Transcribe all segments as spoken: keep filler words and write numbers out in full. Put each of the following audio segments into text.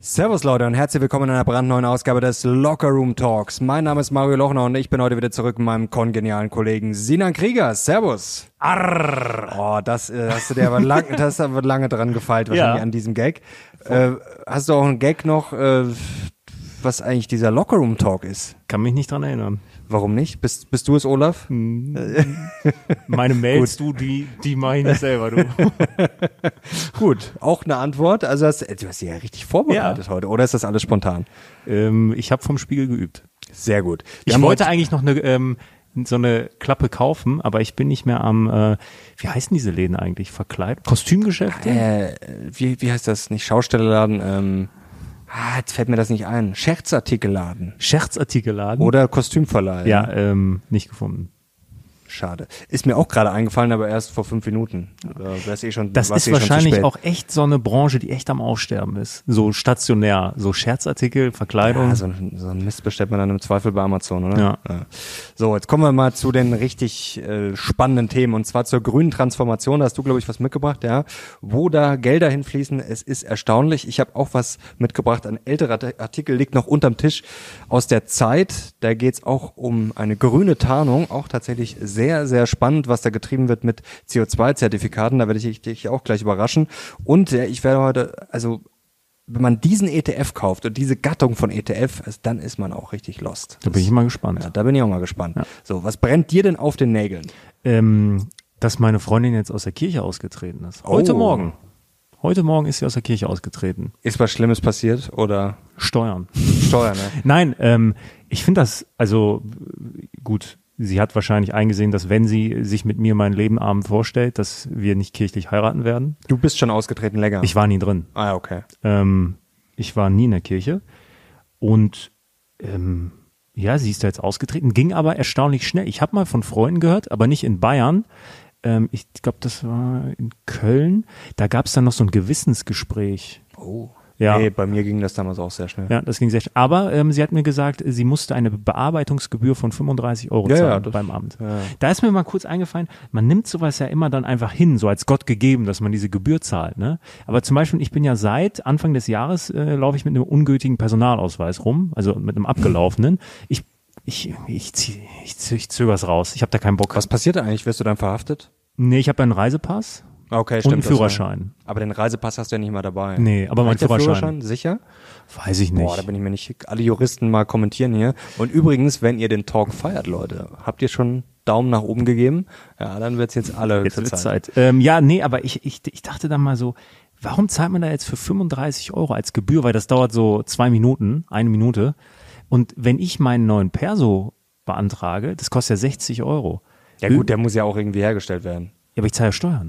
Servus Leute und herzlich willkommen in einer brandneuen Ausgabe des Locker Room Talks. Mein Name ist Mario Lochner und ich bin heute wieder zurück mit meinem kongenialen Kollegen Sinan Krieger. Servus. Arrrr. Oh, das äh, hast du dir aber lang, das hast du aber lange dran gefeilt wahrscheinlich ja. an diesem Gag. Äh, hast du auch einen Gag noch, äh, was eigentlich dieser Locker Room Talk ist? Kann mich nicht dran erinnern. Warum nicht? Bist, bist du es, Olaf? Meine Mails, du, die, die mache ich nicht selber, du. Gut, auch eine Antwort. Also hast, du hast dich ja richtig vorbereitet ja. heute, oder ist das alles spontan? Ähm, ich habe vom Spiegel geübt. Sehr gut. Wir ich wollte eigentlich noch eine ähm, so eine Klappe kaufen, aber ich bin nicht mehr am, äh, wie heißen diese Läden eigentlich? Verkleidung? Kostümgeschäfte? Äh, wie, wie heißt das? Nicht Schaustellerladen, ähm... Ah, jetzt fällt mir das nicht ein. Scherzartikelladen. Scherzartikelladen? Oder Kostümverleih. Ja, ähm, nicht gefunden. Schade. Ist mir auch gerade eingefallen, aber erst vor fünf Minuten. Da wär's eh schon, das ist eh wahrscheinlich auch echt so eine Branche, die echt am Aussterben ist. So stationär, so Scherzartikel, Verkleidung. Ja, so, so ein Mist bestellt man dann im Zweifel bei Amazon, oder? Ja. ja. So, jetzt kommen wir mal zu den richtig äh, spannenden Themen und zwar zur grünen Transformation. Da hast du, glaube ich, was mitgebracht, ja. Wo da Gelder hinfließen, es ist erstaunlich. Ich habe auch was mitgebracht. Ein älterer Artikel liegt noch unterm Tisch aus der Zeit. Da geht's auch um eine grüne Tarnung, auch tatsächlich sehr, sehr spannend, was da getrieben wird mit C O zwei Zertifikaten. Da werde ich dich auch gleich überraschen. Und äh, ich werde heute, also wenn man diesen E T F kauft und diese Gattung von E T F, also, dann ist man auch richtig lost. Da bin ich mal gespannt. Ja, da bin ich auch mal gespannt. Ja. So, was brennt dir denn auf den Nägeln? Ähm, dass meine Freundin jetzt aus der Kirche ausgetreten ist. Heute oh. Morgen. Heute Morgen ist sie aus der Kirche ausgetreten. Ist was Schlimmes passiert oder? Steuern. Steuern, ne? Nein, ähm, ich finde das, also gut, sie hat wahrscheinlich eingesehen, dass wenn sie sich mit mir mein Leben abend vorstellt, dass wir nicht kirchlich heiraten werden. Du bist schon ausgetreten länger. Ich war nie drin. Ah, okay. Ähm, ich war nie in der Kirche und ähm, ja, sie ist da jetzt ausgetreten, ging aber erstaunlich schnell. Ich habe mal von Freunden gehört, aber nicht in Bayern. Ähm, ich glaube, das war in Köln. Da gab es dann noch so ein Gewissensgespräch. Oh. Ja. Nee, bei mir ging das damals auch sehr schnell. Ja, das ging sehr schnell. Aber ähm, sie hat mir gesagt, sie musste eine Bearbeitungsgebühr von fünfunddreißig Euro ja, zahlen ja, das, beim Amt. Ja. Da ist mir mal kurz eingefallen, man nimmt sowas ja immer dann einfach hin, so als Gott gegeben, dass man diese Gebühr zahlt. Ne? Aber zum Beispiel, ich bin ja seit Anfang des Jahres, äh, laufe ich mit einem ungültigen Personalausweis rum, also mit einem abgelaufenen. Ich ich ich, zieh, ich, ich zöger's raus, ich habe da keinen Bock. Was passiert da eigentlich? Wirst du dann verhaftet? Nee, ich habe einen Reisepass. Okay, und stimmt. einen Führerschein. War, aber den Reisepass hast du ja nicht mal dabei. Nee, aber mein Führerschein. Führerschein. Sicher? Weiß ich nicht. Boah, da bin ich mir nicht. Alle Juristen mal kommentieren hier. Und übrigens, wenn ihr den Talk feiert, Leute, habt ihr schon Daumen nach oben gegeben? Ja, dann wird's jetzt alle jetzt wird's Zeit. Zeit. Ähm, ja, nee, aber ich, ich, ich dachte dann mal so, warum zahlt man da jetzt für fünfunddreißig Euro als Gebühr? Weil das dauert so zwei Minuten, eine Minute. Und wenn ich meinen neuen Perso beantrage, das kostet ja sechzig Euro. Ja gut, der muss ja auch irgendwie hergestellt werden. Ja, aber ich zahle ja Steuern.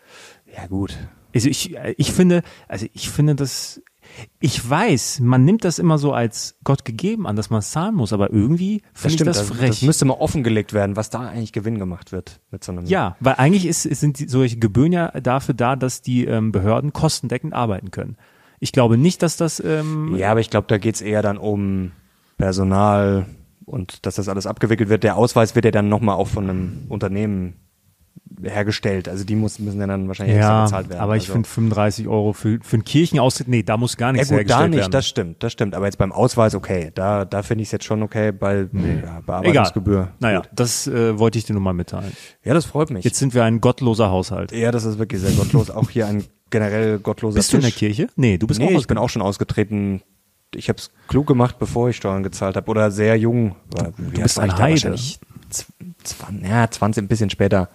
Ja gut. Also ich, ich finde, also ich finde das, ich weiß, man nimmt das immer so als Gott gegeben an, dass man es zahlen muss, aber irgendwie finde ich das frech. Das müsste mal offengelegt werden, was da eigentlich Gewinn gemacht wird mit so einem. Ja, weil eigentlich ist, sind die, solche Gebühren ja dafür da, dass die ähm, Behörden kostendeckend arbeiten können. Ich glaube nicht, dass das. Ähm, ja, aber ich glaube, da geht's eher dann um Personal und dass das alles abgewickelt wird. Der Ausweis wird ja dann nochmal auch von einem Unternehmen hergestellt. Also die muss, müssen ja dann wahrscheinlich ja, extra bezahlt werden. Aber ich also. finde fünfunddreißig Euro für, für einen Kirchenaustritt, nee, da muss gar nichts ja, gut, hergestellt da nicht, werden. Das stimmt, das stimmt. Aber jetzt beim Ausweis, okay, da, da finde ich es jetzt schon okay, bei nee. ja, Bearbeitungsgebühr. Egal. Naja, gut. das äh, wollte ich dir nur mal mitteilen. Ja, das freut mich. Jetzt sind wir ein gottloser Haushalt. Ja, das ist wirklich sehr gottlos. Auch hier ein generell gottloser Bist du in der Tisch. Kirche? Nee, du bist nee, auch ich bin auch schon ausgetreten. Ich habe es klug gemacht, bevor ich Steuern gezahlt habe. Oder sehr jung. Du, du bist ein Heide. zwanzig, ja, zwanzig, ein bisschen später.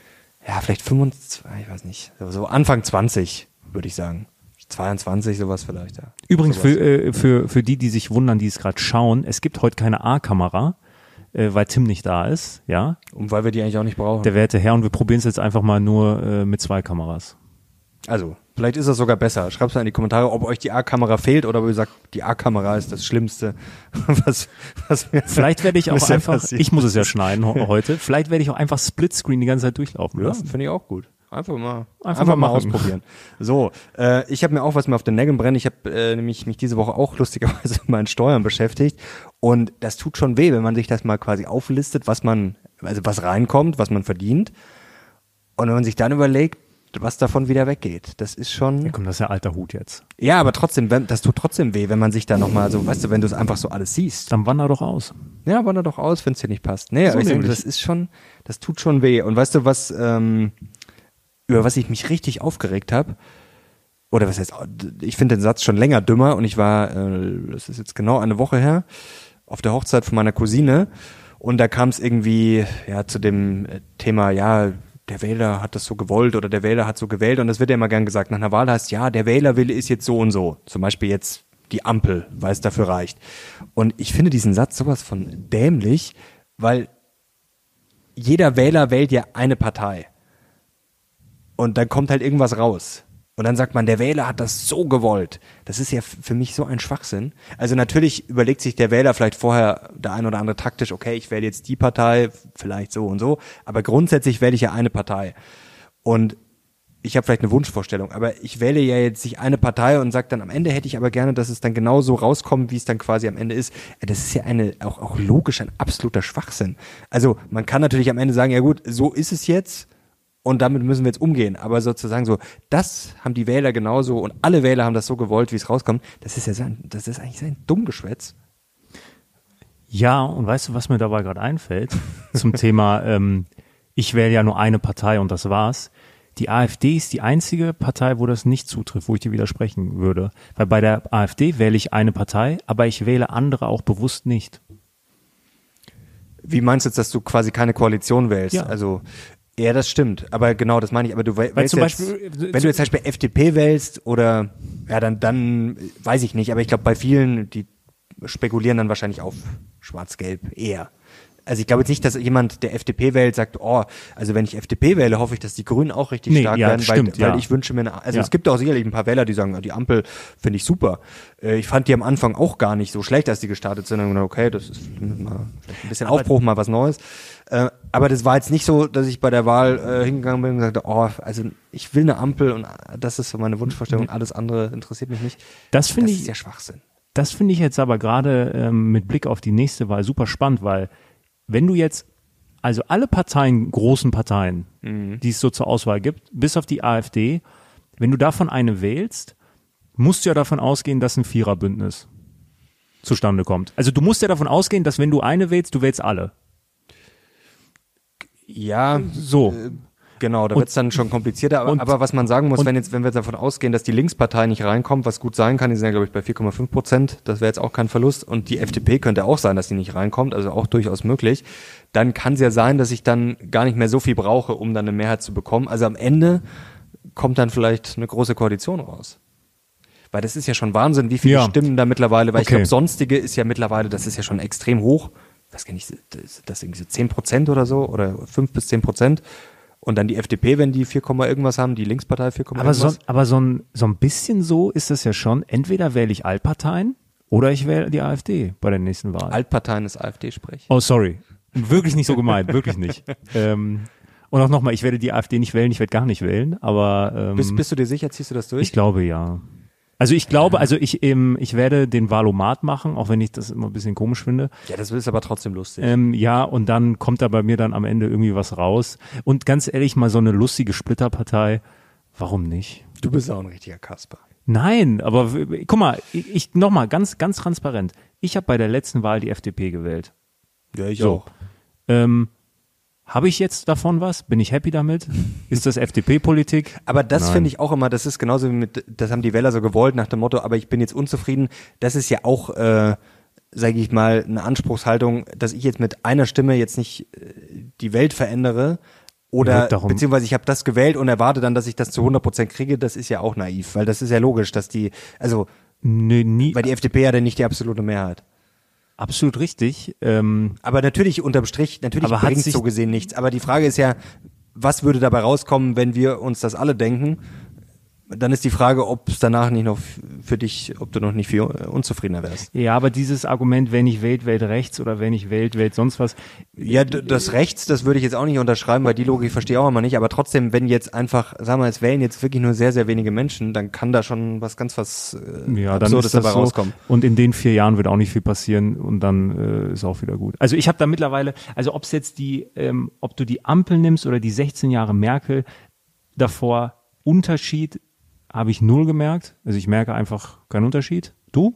Ja, vielleicht fünfundzwanzig, ich weiß nicht. So Anfang zwanzig, würde ich sagen. zweiundzwanzig, sowas vielleicht, ja. Übrigens, sowas. für, äh, für, für die, die sich wundern, die es gerade schauen, es gibt heute keine A-Kamera, äh, weil Tim nicht da ist, ja. Und weil wir die eigentlich auch nicht brauchen. Der werte Herr, und wir probieren es jetzt einfach mal nur äh, mit zwei Kameras. Also, vielleicht ist das sogar besser. Schreibt mal in die Kommentare, ob euch die A-Kamera fehlt oder ob ihr sagt, die A-Kamera ist das Schlimmste, was, was mir Vielleicht werde ich auch einfach, passiert. ich muss es ja schneiden heute, vielleicht werde ich auch einfach Splitscreen die ganze Zeit durchlaufen ja, lassen. Finde ich auch gut. Einfach mal, einfach, einfach mal, mal ausprobieren. So, äh, ich habe mir auch was mir auf den Nägeln brennt. Ich habe äh, nämlich mich diese Woche auch lustigerweise mit meinen Steuern beschäftigt und das tut schon weh, wenn man sich das mal quasi auflistet, was man, also was reinkommt, was man verdient und wenn man sich dann überlegt, was davon wieder weggeht. Das ist schon... Ja, komm, das ist ja alter Hut jetzt. Ja, aber trotzdem, wenn, das tut trotzdem weh, wenn man sich da nochmal so, weißt du, wenn du es einfach so alles siehst. Dann wander doch aus. Ja, wander doch aus, wenn es dir nicht passt. Nee, So aber ich denke, nämlich. das ist schon, das tut schon weh. Und weißt du, was, ähm, über was ich mich richtig aufgeregt habe? Oder was heißt, ich finde den Satz schon länger dümmer und ich war, äh, das ist jetzt genau eine Woche her, auf der Hochzeit von meiner Cousine und da kam es irgendwie ja zu dem Thema, ja, der Wähler hat das so gewollt oder der Wähler hat so gewählt und das wird ja immer gern gesagt, nach einer Wahl heißt, ja, der Wählerwille ist jetzt so und so, zum Beispiel jetzt die Ampel, weil es dafür reicht. Und ich finde diesen Satz sowas von dämlich, weil jeder Wähler wählt ja eine Partei und dann kommt halt irgendwas raus. Und dann sagt man, der Wähler hat das so gewollt. Das ist ja f- für mich so ein Schwachsinn. Also natürlich überlegt sich der Wähler vielleicht vorher der ein oder andere taktisch, okay, ich wähle jetzt die Partei, vielleicht so und so, aber grundsätzlich wähle ich ja eine Partei. Und ich habe vielleicht eine Wunschvorstellung, aber ich wähle ja jetzt nicht eine Partei und sage dann, am Ende hätte ich aber gerne, dass es dann genau so rauskommt, wie es dann quasi am Ende ist. Das ist ja eine auch, auch logisch ein absoluter Schwachsinn. Also man kann natürlich am Ende sagen, ja gut, so ist es jetzt. Und damit müssen wir jetzt umgehen. Aber sozusagen so, das haben die Wähler genauso und alle Wähler haben das so gewollt, wie es rauskommt. Das ist ja sein, das ist eigentlich sein Dummgeschwätz. Ja, und weißt du, was mir dabei gerade einfällt? Zum Thema, ähm, ich wähle ja nur eine Partei und das war's. Die AfD ist die einzige Partei, wo das nicht zutrifft, wo ich dir widersprechen würde. Weil bei der AfD wähle ich eine Partei, aber ich wähle andere auch bewusst nicht. Wie meinst du jetzt, dass du quasi keine Koalition wählst? Ja. Also, ja, das stimmt. Aber genau, das meine ich. Aber du wähl- wählst zum jetzt, Beispiel- wenn du jetzt zum Beispiel F D P wählst oder, ja, dann, dann weiß ich nicht. Aber ich glaube, bei vielen, die spekulieren dann wahrscheinlich auf Schwarz-Gelb eher. Also ich glaube jetzt nicht, dass jemand, der F D P wählt, sagt, oh, also wenn ich F D P wähle, hoffe ich, dass die Grünen auch richtig Nee, stark ja, werden, stimmt, weil, weil ja. ich wünsche mir eine, also Ja. es gibt auch sicherlich ein paar Wähler, die sagen, die Ampel finde ich super. Äh, Ich fand die am Anfang auch gar nicht so schlecht, als die gestartet sind. Und gedacht, okay, das ist mal vielleicht ein bisschen Aber- Aufbruch, mal was Neues. Äh, Aber das war jetzt nicht so, dass ich bei der Wahl äh, hingegangen bin und gesagt habe, oh, also ich will eine Ampel und das ist so meine Wunschvorstellung, alles andere interessiert mich nicht. Das finde Das ich, ist ja Schwachsinn. das finde ich jetzt aber gerade ähm, mit Blick auf die nächste Wahl super spannend, weil wenn du jetzt, also alle Parteien, großen Parteien, die es so zur Auswahl gibt, bis auf die AfD, wenn du davon eine wählst, musst du ja davon ausgehen, dass ein Viererbündnis zustande kommt. Also du musst ja davon ausgehen, dass wenn du eine wählst, du wählst alle. Ja, So. Äh, genau, da Und- wird es dann schon komplizierter. Aber, und- aber was man sagen muss, und- wenn jetzt, wenn wir jetzt davon ausgehen, dass die Linkspartei nicht reinkommt, was gut sein kann, die sind ja, glaube ich, bei vier Komma fünf Prozent, das wäre jetzt auch kein Verlust. Und die F D P könnte auch sein, dass die nicht reinkommt, also auch durchaus möglich. Dann kann es ja sein, dass ich dann gar nicht mehr so viel brauche, um dann eine Mehrheit zu bekommen. Also am Ende kommt dann vielleicht eine große Koalition raus. Weil das ist ja schon Wahnsinn, wie viele Ja. Stimmen da mittlerweile, weil ich Okay. glaube, sonstige ist ja mittlerweile, das ist ja schon extrem hoch. Ich weiß gar nicht, das das irgendwie so zehn Prozent oder so oder fünf bis zehn Prozent. Und dann die F D P, wenn die vier, irgendwas haben, die Linkspartei vier, Aber so, irgendwas. aber so ein, so ein bisschen so ist es ja schon. Entweder wähle ich Altparteien oder ich wähle die AfD bei der nächsten Wahl. Altparteien ist AfD-Sprech. Oh, sorry. Wirklich nicht so gemeint, wirklich nicht. Ähm, und auch nochmal, ich werde die AfD nicht wählen, ich werde gar nicht wählen, aber ähm, Bist, bist du dir sicher, ziehst du das durch? ich glaube ja. Also ich glaube, also ich ähm, ich werde den Wahlomat machen, auch wenn ich das immer ein bisschen komisch finde. ja, das ist aber trotzdem lustig. Ähm, ja, und dann kommt da bei mir dann am Ende irgendwie was raus. Und ganz ehrlich, mal so eine lustige Splitterpartei, warum nicht? Du bist auch ein richtiger Kasper. Nein, aber w- guck mal, ich, ich nochmal ganz, ganz transparent. Ich habe bei der letzten Wahl die F D P gewählt. Ja, ich So. auch. Ähm, habe ich jetzt davon was? Bin ich happy damit? Ist das F D P-Politik? Aber das Nein. finde ich auch immer, das ist genauso wie mit, das haben die Wähler so gewollt nach dem Motto, aber ich bin jetzt unzufrieden. Das ist ja auch, äh, sage ich mal, eine Anspruchshaltung, dass ich jetzt mit einer Stimme jetzt nicht äh, die Welt verändere oder Ja, darum- beziehungsweise ich habe das gewählt und erwarte dann, dass ich das zu hundert Prozent kriege. Das ist ja auch naiv, weil das ist ja logisch, dass die, also Nee, nie. weil die F D P ja dann nicht die absolute Mehrheit. Absolut richtig. Ähm, Aber natürlich unterm Strich, natürlich Aber hat bringt sich- so gesehen nichts. Aber die Frage ist ja, was würde dabei rauskommen, wenn wir uns das alle denken? Dann ist die Frage, ob es danach nicht noch f- für dich, ob du noch nicht viel äh, unzufriedener wärst. ja, aber dieses Argument, wer nicht wählt, wählt rechts oder wer nicht wählt, wählt sonst was. Ja, d- das Rechts, das würde ich jetzt auch nicht unterschreiben, weil die Logik verstehe ich auch immer nicht. Aber trotzdem, wenn jetzt einfach, sagen wir, es wählen jetzt wirklich nur sehr, sehr wenige Menschen, dann kann da schon was ganz was äh, Ja, dann Absurdes ist das dabei so. rauskommen. Und in den vier Jahren wird auch nicht viel passieren und dann äh, ist auch wieder gut. Also ich habe da mittlerweile, also ob es jetzt die, ähm, ob du die Ampel nimmst oder die sechzehn Jahre Merkel davor, Unterschied habe ich null gemerkt. Also ich merke einfach keinen Unterschied. Du?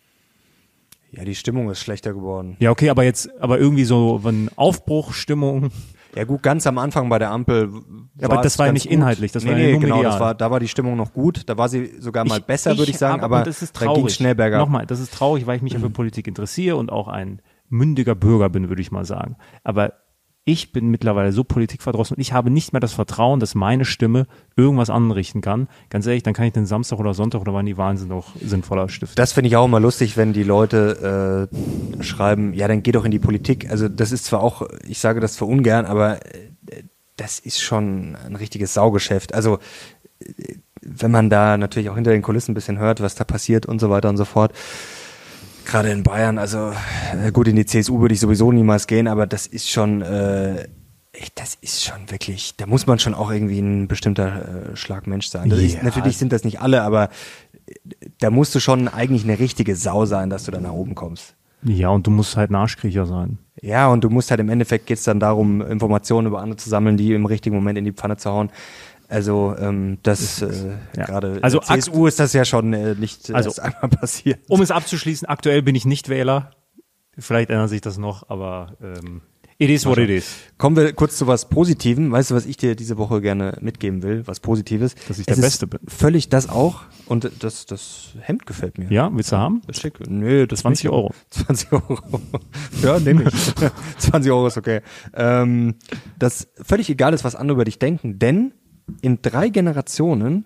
Ja, die Stimmung ist schlechter geworden. Ja, okay, aber jetzt, aber irgendwie so eine Aufbruchstimmung. Ja gut, ganz am Anfang bei der Ampel Ja, aber das war ja nicht gut. inhaltlich, das nee, war ja nee, nur genau, medial. das war, da war die Stimmung noch gut, da war sie sogar mal Ich- besser, würde ich sagen, aber, und das ist da ging traurig. schnell bergab. Nochmal, das ist traurig, weil ich mich ja für Politik interessiere und auch ein mündiger Bürger bin, würde ich mal sagen. Aber ich bin mittlerweile so politikverdrossen und ich habe nicht mehr das Vertrauen, dass meine Stimme irgendwas anrichten kann. Ganz ehrlich, dann kann ich den Samstag oder Sonntag oder wann die Wahlen sind noch sinnvoller stiften. Das finde ich auch immer lustig, wenn die Leute äh, schreiben, ja, dann geh doch in die Politik. Also das ist zwar auch, ich sage das zwar ungern, aber äh, das ist schon ein richtiges Saugeschäft. Also äh, wenn man da natürlich auch hinter den Kulissen ein bisschen hört, was da passiert und so weiter und so fort. Gerade in Bayern, also äh, gut, in die C S U würde ich sowieso niemals gehen, aber das ist schon, äh, echt, das ist schon wirklich, da muss man schon auch irgendwie ein bestimmter äh, Schlagmensch sein. Das ist, Ja. natürlich sind das nicht alle, aber äh, da musst du schon eigentlich eine richtige Sau sein, dass du da nach oben kommst. Ja, und du musst halt ein Arschkriecher sein. Ja, und du musst halt im Endeffekt geht's dann darum, Informationen über andere zu sammeln, die im richtigen Moment in die Pfanne zu hauen. Also ähm, das äh, Ja. gerade Also in der C S U ist das ja schon äh, nicht äh, Also, erst einmal passiert. Um es abzuschließen, aktuell bin ich nicht Wähler. Vielleicht ändert sich das noch, aber ähm, it is what it is. Kommen wir kurz zu was Positivem. Weißt du, was ich dir diese Woche gerne mitgeben will? Was Positives? Dass ich der Es Beste ist bin. Völlig das auch. Und das, das Hemd gefällt mir. Ja, willst du haben? Das ist schick. Nö, das zwanzig nicht. Euro. zwanzig Euro. Ja, nehme ich. zwanzig Euro ist okay. Ähm, das völlig egal ist, was andere über dich denken, denn in drei Generationen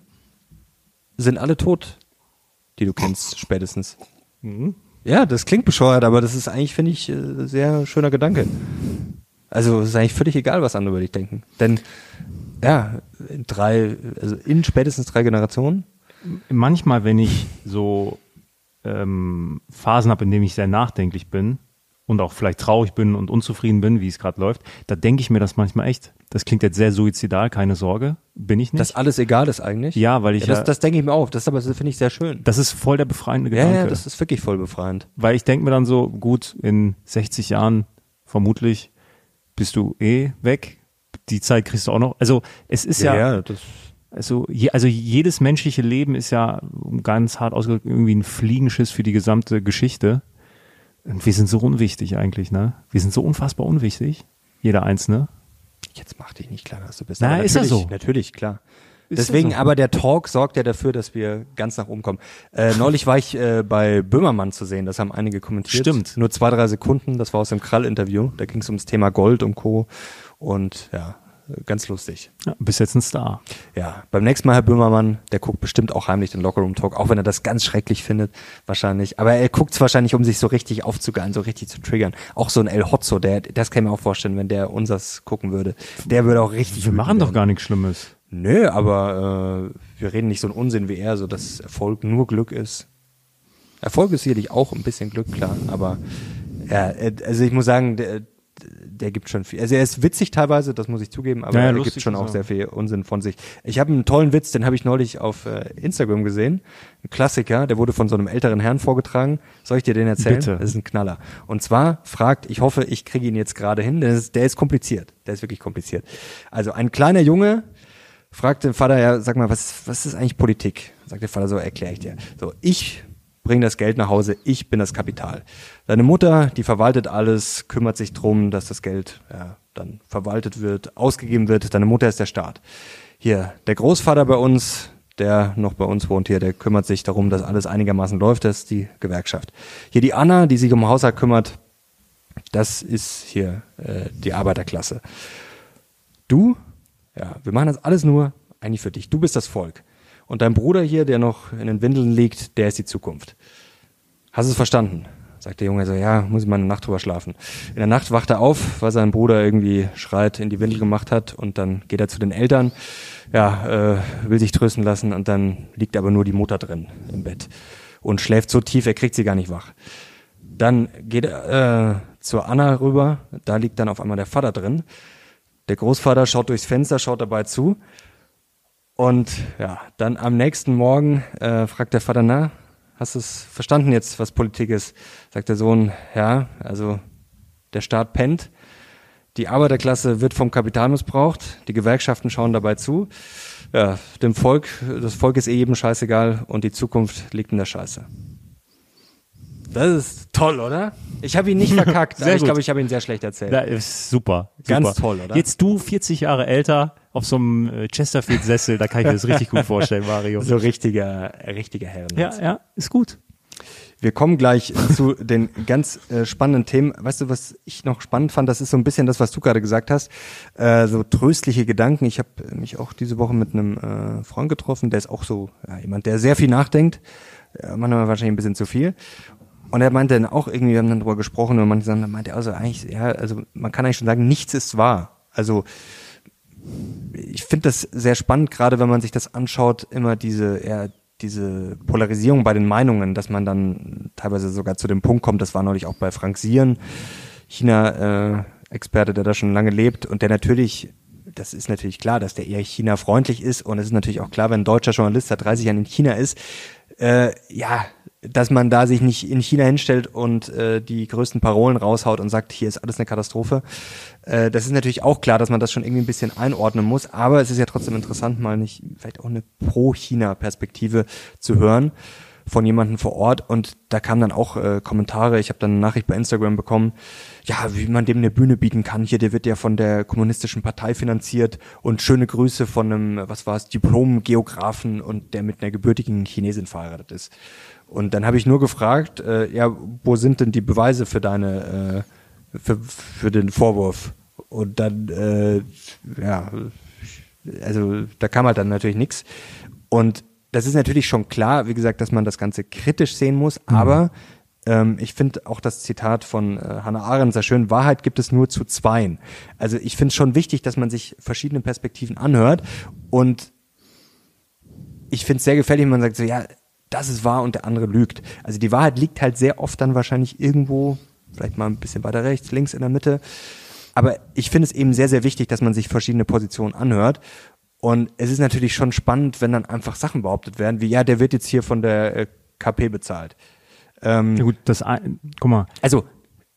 sind alle tot, die du kennst, spätestens. Mhm. Ja, das klingt bescheuert, aber das ist eigentlich, finde ich, äh, sehr schöner Gedanke. Also es ist eigentlich völlig egal, was andere über dich denken. Denn, ja, in drei, also in spätestens drei Generationen. Manchmal, wenn ich so ähm, Phasen habe, in denen ich sehr nachdenklich bin und auch vielleicht traurig bin und unzufrieden bin, wie es gerade läuft, da denke ich mir das manchmal echt. Das klingt jetzt sehr suizidal, keine Sorge, bin ich nicht. Dass alles egal ist eigentlich. Ja, weil ich ja, das, ja, das denke ich mir auch. Das ist aber, das finde ich sehr schön. das ist voll der befreiende Ja, Gedanke. ja, das ist wirklich voll befreiend. Weil ich denke mir dann so, gut, in sechzig Jahren vermutlich bist du eh weg. Die Zeit kriegst du auch noch. Also es ist ja, ja das also, je, also jedes menschliche Leben ist ja ganz hart ausgedrückt irgendwie ein Fliegenschiss für die gesamte Geschichte. Und wir sind so unwichtig eigentlich, ne? Wir sind so unfassbar unwichtig, jeder Einzelne. Jetzt mach dich nicht klar, dass du bist. Na, Aber ist ja natürlich- so. Natürlich, klar. Ist Deswegen, ja so. aber der Talk sorgt ja dafür, dass wir ganz nach oben kommen. Äh, neulich war ich äh, bei Böhmermann zu sehen, das haben einige kommentiert. Stimmt. Nur zwei, drei Sekunden, das war aus dem Krall-Interview. Da ging es ums Thema Gold und Co. Und ja, ganz lustig. Ja, bist jetzt ein Star. Ja, beim nächsten Mal, Herr Böhmermann, der guckt bestimmt auch heimlich den Lockerroom-Talk, auch wenn er das ganz schrecklich findet, wahrscheinlich. Aber er guckt's wahrscheinlich, um sich so richtig aufzugeilen, so richtig zu triggern. Auch so ein El Hotzo, der, das kann ich mir auch vorstellen, wenn der unsers gucken würde. Der würde auch richtig Wir wütend machen doch werden. gar nichts Schlimmes. Nö, aber äh, wir reden nicht so einen Unsinn wie er, so dass Erfolg nur Glück ist. Erfolg ist sicherlich auch ein bisschen Glück, klar, aber ja, äh, also ich muss sagen, der, der gibt schon viel. Also er ist witzig teilweise, das muss ich zugeben, aber Ja, ja, er lustig gibt schon ist auch er. sehr viel Unsinn von sich. Ich habe einen tollen Witz, den habe ich neulich auf äh, Instagram gesehen. Ein Klassiker, der wurde von so einem älteren Herrn vorgetragen. Soll ich dir den erzählen? Bitte. Das ist ein Knaller. Und zwar fragt, ich hoffe, ich kriege ihn jetzt gerade hin, denn das ist, der ist kompliziert. Der ist wirklich kompliziert. Also ein kleiner Junge fragt den Vater, ja, sag mal, was, was ist eigentlich Politik? Sagt der Vater, so erkläre ich dir. So, ich bring das Geld nach Hause, ich bin das Kapital. Deine Mutter, die verwaltet alles, kümmert sich drum, dass das Geld ja, dann verwaltet wird, ausgegeben wird. Deine Mutter ist der Staat. Hier, der Großvater bei uns, der noch bei uns wohnt hier, der kümmert sich darum, dass alles einigermaßen läuft, das ist die Gewerkschaft. Hier die Anna, die sich um den Haushalt kümmert, das ist hier äh, die Arbeiterklasse. Du, ja, wir machen das alles nur eigentlich für dich. Du bist das Volk. Und dein Bruder hier, der noch in den Windeln liegt, der ist die Zukunft. Hast du es verstanden? Sagt der Junge so, ja, muss ich mal eine Nacht drüber schlafen. In der Nacht wacht er auf, weil sein Bruder irgendwie schreit, in die Windel gemacht hat, und dann geht er zu den Eltern, ja, äh, will sich trösten lassen, und dann liegt aber nur die Mutter drin im Bett und schläft so tief, er kriegt sie gar nicht wach. Dann geht er äh, zur Anna rüber, da liegt dann auf einmal der Vater drin. Der Großvater schaut durchs Fenster, schaut dabei zu. Und ja, dann am nächsten Morgen äh, fragt der Vater, na, hast du es verstanden jetzt, was Politik ist? Sagt der Sohn, ja, also der Staat pennt, die Arbeiterklasse wird vom Kapital missbraucht, die Gewerkschaften schauen dabei zu. Ja, dem Volk, das Volk ist eh jedem scheißegal und die Zukunft liegt in der Scheiße. Das ist toll, oder? Ich habe ihn nicht verkackt, aber ich glaube, ich habe ihn sehr schlecht erzählt. Das ist super, super. Ganz toll, oder? Jetzt du, vierzig Jahre älter, auf so einem Chesterfield-Sessel, da kann ich mir das richtig gut vorstellen, Mario. So richtiger, richtiger Herren. Ja, ja, ist gut. Wir kommen gleich zu den ganz äh, spannenden Themen. Weißt du, was ich noch spannend fand? Das ist so ein bisschen das, was du gerade gesagt hast. Äh, so tröstliche Gedanken. Ich habe mich auch diese Woche mit einem äh, Freund getroffen, der ist auch so ja, jemand, der sehr viel nachdenkt. Ja, manchmal wahrscheinlich ein bisschen zu viel. Und er meinte dann auch irgendwie, wir haben dann drüber gesprochen und manche sagen, meinte er also eigentlich, ja, also man kann eigentlich schon sagen, nichts ist wahr. Also ich finde das sehr spannend, gerade wenn man sich das anschaut, immer diese, ja, diese Polarisierung bei den Meinungen, dass man dann teilweise sogar zu dem Punkt kommt, das war neulich auch bei Frank Sieren, China-Experte, äh, der da schon lange lebt und der natürlich, das ist natürlich klar, dass der eher China-freundlich ist und es ist natürlich auch klar, wenn ein deutscher Journalist seit dreißig Jahren in China ist, äh, ja, dass man da sich nicht in China hinstellt und äh, die größten Parolen raushaut und sagt, hier ist alles eine Katastrophe. Äh, das ist natürlich auch klar, dass man das schon irgendwie ein bisschen einordnen muss, aber es ist ja trotzdem interessant, mal nicht vielleicht auch eine Pro-China-Perspektive zu hören von jemandem vor Ort und da kamen dann auch äh, Kommentare, ich habe dann eine Nachricht bei Instagram bekommen, ja, wie man dem eine Bühne bieten kann, hier, der wird ja von der kommunistischen Partei finanziert und schöne Grüße von einem, was war es, Diplom-Geografen und der mit einer gebürtigen Chinesin verheiratet ist. Und dann habe ich nur gefragt, äh, ja, wo sind denn die Beweise für deine, äh, für, für den Vorwurf? Und dann, äh, ja, also da kam halt dann natürlich nichts. Und das ist natürlich schon klar, wie gesagt, dass man das Ganze kritisch sehen muss, mhm. aber ähm, ich finde auch das Zitat von äh, Hannah Arendt sehr schön, Wahrheit gibt es nur zu zweien. Also ich finde es schon wichtig, dass man sich verschiedene Perspektiven anhört und ich finde es sehr gefährlich, wenn man sagt so, ja, das ist wahr und der andere lügt. Also die Wahrheit liegt halt sehr oft dann wahrscheinlich irgendwo, vielleicht mal ein bisschen weiter rechts, links in der Mitte, aber ich finde es eben sehr, sehr wichtig, dass man sich verschiedene Positionen anhört. Und es ist natürlich schon spannend, wenn dann einfach Sachen behauptet werden, wie, ja, der wird jetzt hier von der äh, K P bezahlt. Ähm, ja gut, das, guck mal. Also,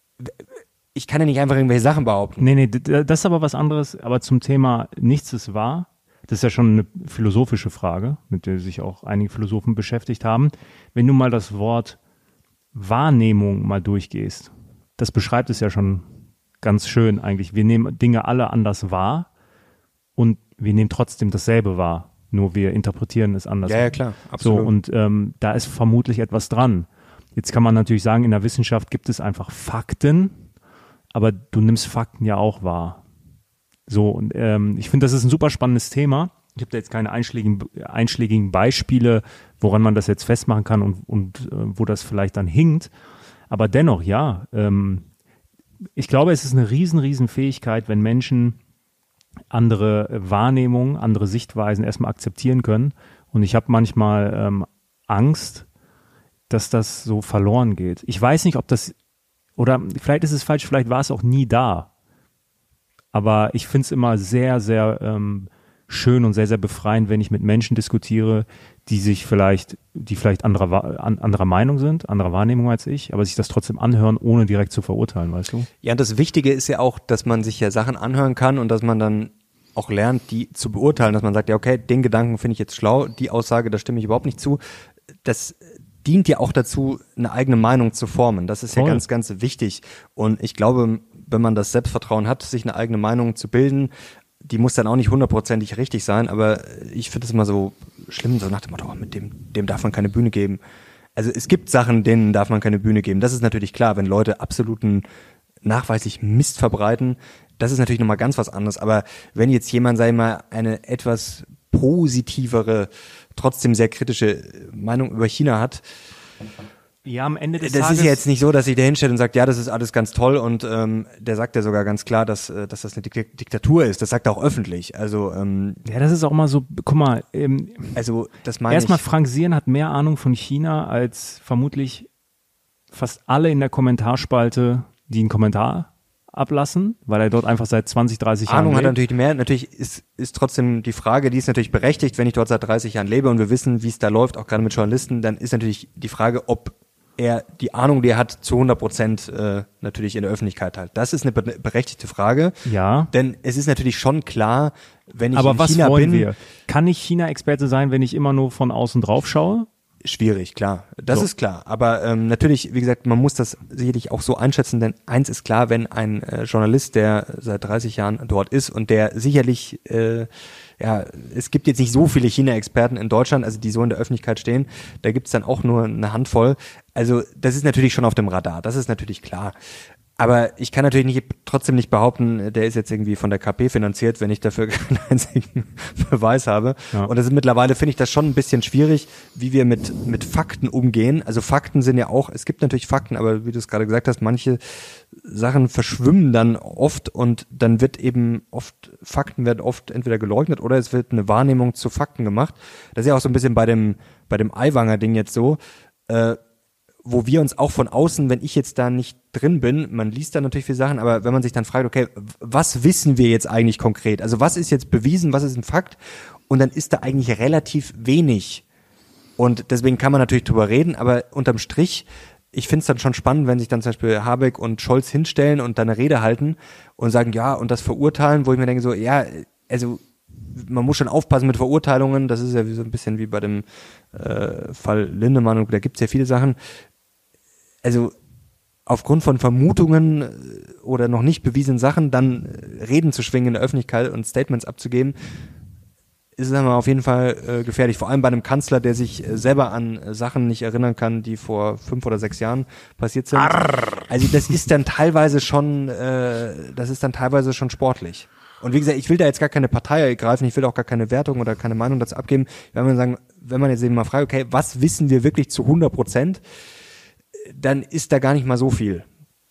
ich kann ja nicht einfach irgendwelche Sachen behaupten. Nee, nee, das ist aber was anderes. Aber zum Thema nichts ist wahr, das ist ja schon eine philosophische Frage, mit der sich auch einige Philosophen beschäftigt haben. Wenn du mal das Wort Wahrnehmung mal durchgehst, das beschreibt es ja schon ganz schön eigentlich. Wir nehmen Dinge alle anders wahr und wir nehmen trotzdem dasselbe wahr, nur wir interpretieren es anders. Ja, ja, klar, absolut. So, und ähm, da ist vermutlich etwas dran. Jetzt kann man natürlich sagen, in der Wissenschaft gibt es einfach Fakten, aber du nimmst Fakten ja auch wahr. So, und ähm, ich finde, das ist ein super spannendes Thema. Ich habe da jetzt keine einschlägigen, einschlägigen Beispiele, woran man das jetzt festmachen kann und, und äh, wo das vielleicht dann hinkt. Aber dennoch, ja, ähm, ich glaube, es ist eine riesen, riesen Fähigkeit, wenn Menschen andere Wahrnehmungen, andere Sichtweisen erstmal akzeptieren können. Und ich habe manchmal ähm, Angst, dass das so verloren geht. Ich weiß nicht, ob das, oder vielleicht ist es falsch, vielleicht war es auch nie da. Aber ich finde es immer sehr, sehr ähm, schön und sehr, sehr befreiend, wenn ich mit Menschen diskutiere, die sich vielleicht, die vielleicht anderer, an, anderer Meinung sind, anderer Wahrnehmung als ich, aber sich das trotzdem anhören, ohne direkt zu verurteilen, weißt du? Ja, und das Wichtige ist ja auch, dass man sich ja Sachen anhören kann und dass man dann auch lernt, die zu beurteilen, dass man sagt, ja, okay, den Gedanken finde ich jetzt schlau, die Aussage, da stimme ich überhaupt nicht zu. Das dient ja auch dazu, eine eigene Meinung zu formen. Das ist Voll. ja ganz, ganz wichtig. Und ich glaube, wenn man das Selbstvertrauen hat, sich eine eigene Meinung zu bilden, die muss dann auch nicht hundertprozentig richtig sein, aber ich finde es immer so schlimm, so nach dem Motto, oh, mit dem, dem darf man keine Bühne geben. Also es gibt Sachen, denen darf man keine Bühne geben. Das ist natürlich klar, wenn Leute absoluten nachweislich Mist verbreiten, das ist natürlich nochmal ganz was anderes. Aber wenn jetzt jemand, sag ich mal, eine etwas positivere, trotzdem sehr kritische Meinung über China hat, ja, am Ende des das Tages ist ja jetzt nicht so, dass sich der hinstellt und sagt, ja, das ist alles ganz toll und ähm, der sagt ja sogar ganz klar, dass, äh, dass das eine Dik- Diktatur ist. Das sagt er auch öffentlich. Also ähm, ja, das ist auch mal so, guck mal, ähm, also das meine erstmal ich. Frank Sieren hat mehr Ahnung von China als vermutlich fast alle in der Kommentarspalte, die einen Kommentar ablassen, weil er dort einfach seit zwanzig, dreißig Jahren Ahnung hat lebt. natürlich mehr. Natürlich ist, ist trotzdem die Frage, die ist natürlich berechtigt, wenn ich dort seit dreißig Jahren lebe und wir wissen, wie es da läuft, auch gerade mit Journalisten, dann ist natürlich die Frage, ob er die Ahnung, die er hat, zu hundert Prozent äh, natürlich in der Öffentlichkeit halt. Das ist eine be- berechtigte Frage. Ja. Denn es ist natürlich schon klar, wenn ich Aber in was China wollen bin, wir? Kann ich China-Experte sein, wenn ich immer nur von außen drauf schaue? schwierig, klar. Das So. ist klar. Aber ähm, natürlich, wie gesagt, man muss das sicherlich auch so einschätzen, denn eins ist klar, wenn ein äh, Journalist, der seit dreißig Jahren dort ist und der sicherlich, äh, ja, es gibt jetzt nicht so viele China-Experten in Deutschland, also die so in der Öffentlichkeit stehen, da gibt's dann auch nur eine Handvoll. Also das ist natürlich schon auf dem Radar, das ist natürlich klar. Aber ich kann natürlich nicht, trotzdem nicht behaupten, der ist jetzt irgendwie von der K P finanziert, wenn ich dafür keinen einzigen Beweis habe. Ja. Und das ist mittlerweile, finde ich das schon ein bisschen schwierig, wie wir mit, mit Fakten umgehen. Also Fakten sind ja auch, es gibt natürlich Fakten, aber wie du es gerade gesagt hast, manche Sachen verschwimmen dann oft und dann wird eben oft, Fakten werden oft entweder geleugnet oder es wird eine Wahrnehmung zu Fakten gemacht. Das ist ja auch so ein bisschen bei dem, bei dem Aiwanger-Ding jetzt so, äh, wo wir uns auch von außen, wenn ich jetzt da nicht drin bin, man liest da natürlich viele Sachen, aber wenn man sich dann fragt, okay, was wissen wir jetzt eigentlich konkret? Also was ist jetzt bewiesen, was ist ein Fakt? Und dann ist da eigentlich relativ wenig. Und deswegen kann man natürlich drüber reden, aber unterm Strich, ich finde es dann schon spannend, wenn sich dann zum Beispiel Habeck und Scholz hinstellen und dann eine Rede halten und sagen, ja, und das verurteilen, wo ich mir denke so, ja, also man muss schon aufpassen mit Verurteilungen, das ist ja wie so ein bisschen wie bei dem äh, Fall Lindemann und da gibt es ja viele Sachen. Also aufgrund von Vermutungen oder noch nicht bewiesenen Sachen dann Reden zu schwingen in der Öffentlichkeit und Statements abzugeben, ist es auf jeden Fall äh, gefährlich. Vor allem bei einem Kanzler, der sich äh, selber an äh, Sachen nicht erinnern kann, die vor fünf oder sechs Jahren passiert sind. Arr. Also das ist dann teilweise schon, äh, das ist dann teilweise schon sportlich. Und wie gesagt, ich will da jetzt gar keine Partei ergreifen, ich will auch gar keine Wertung oder keine Meinung dazu abgeben. Wenn man sagen, wenn man jetzt eben mal fragt, okay, was wissen wir wirklich zu hundert Prozent? Dann ist da gar nicht mal so viel.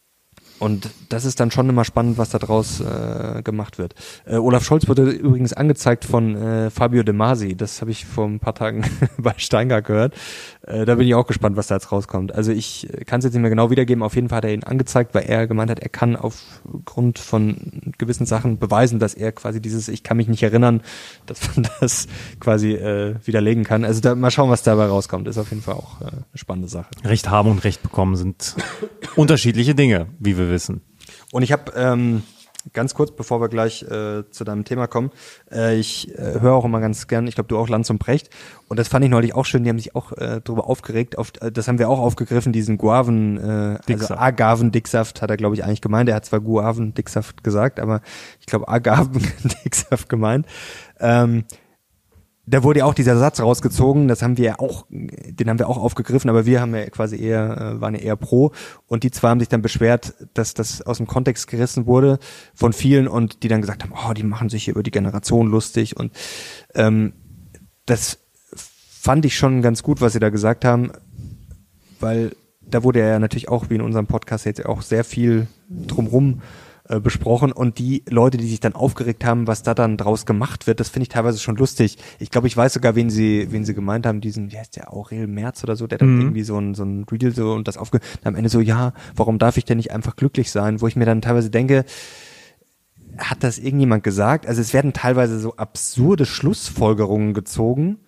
Und das ist dann schon immer spannend, was da draus äh, gemacht wird. Äh, Olaf Scholz wurde übrigens angezeigt von äh, Fabio De Masi. Das habe ich vor ein paar Tagen bei Steingart gehört. Äh, da bin ich auch gespannt, was da jetzt rauskommt. Also ich kann es jetzt nicht mehr genau wiedergeben. Auf jeden Fall hat er ihn angezeigt, weil er gemeint hat, er kann aufgrund von gewissen Sachen beweisen, dass er quasi dieses Ich kann mich nicht erinnern, dass man das quasi äh, widerlegen kann. Also da, mal schauen, was dabei rauskommt. Ist auf jeden Fall auch äh, eine spannende Sache. Recht haben und Recht bekommen sind unterschiedliche Dinge, wie wir wissen. Und ich habe ähm, ganz kurz, bevor wir gleich äh, zu deinem Thema kommen, äh, ich äh, höre auch immer ganz gern, ich glaube du auch, Lanz und Precht, und das fand ich neulich auch schön, die haben sich auch äh, darüber aufgeregt, auf, äh, das haben wir auch aufgegriffen, diesen Guaven, äh, also Agavendicksaft hat er glaube ich eigentlich gemeint, er hat zwar Guavendicksaft gesagt, aber ich glaube Agavendicksaft gemeint. Ähm, Da wurde ja auch dieser Satz rausgezogen, das haben wir ja auch, den haben wir auch aufgegriffen, aber wir haben ja quasi eher, waren ja eher pro, und die zwei haben sich dann beschwert, dass das aus dem Kontext gerissen wurde von vielen und die dann gesagt haben, oh, die machen sich hier über die Generation lustig, und ähm, das fand ich schon ganz gut, was sie da gesagt haben, weil da wurde ja natürlich auch, wie in unserem Podcast jetzt auch sehr viel drumrum besprochen, und die Leute, die sich dann aufgeregt haben, was da dann draus gemacht wird, das finde ich teilweise schon lustig. Ich glaube, ich weiß sogar, wen sie, wen sie gemeint haben, diesen, wie heißt der, Aurel Merz oder so, der dann mhm. irgendwie so ein, so ein Riedel so und das aufge, am Ende so, ja, warum darf ich denn nicht einfach glücklich sein? Wo ich mir dann teilweise denke, hat das irgendjemand gesagt? Also es werden teilweise so absurde Schlussfolgerungen gezogen,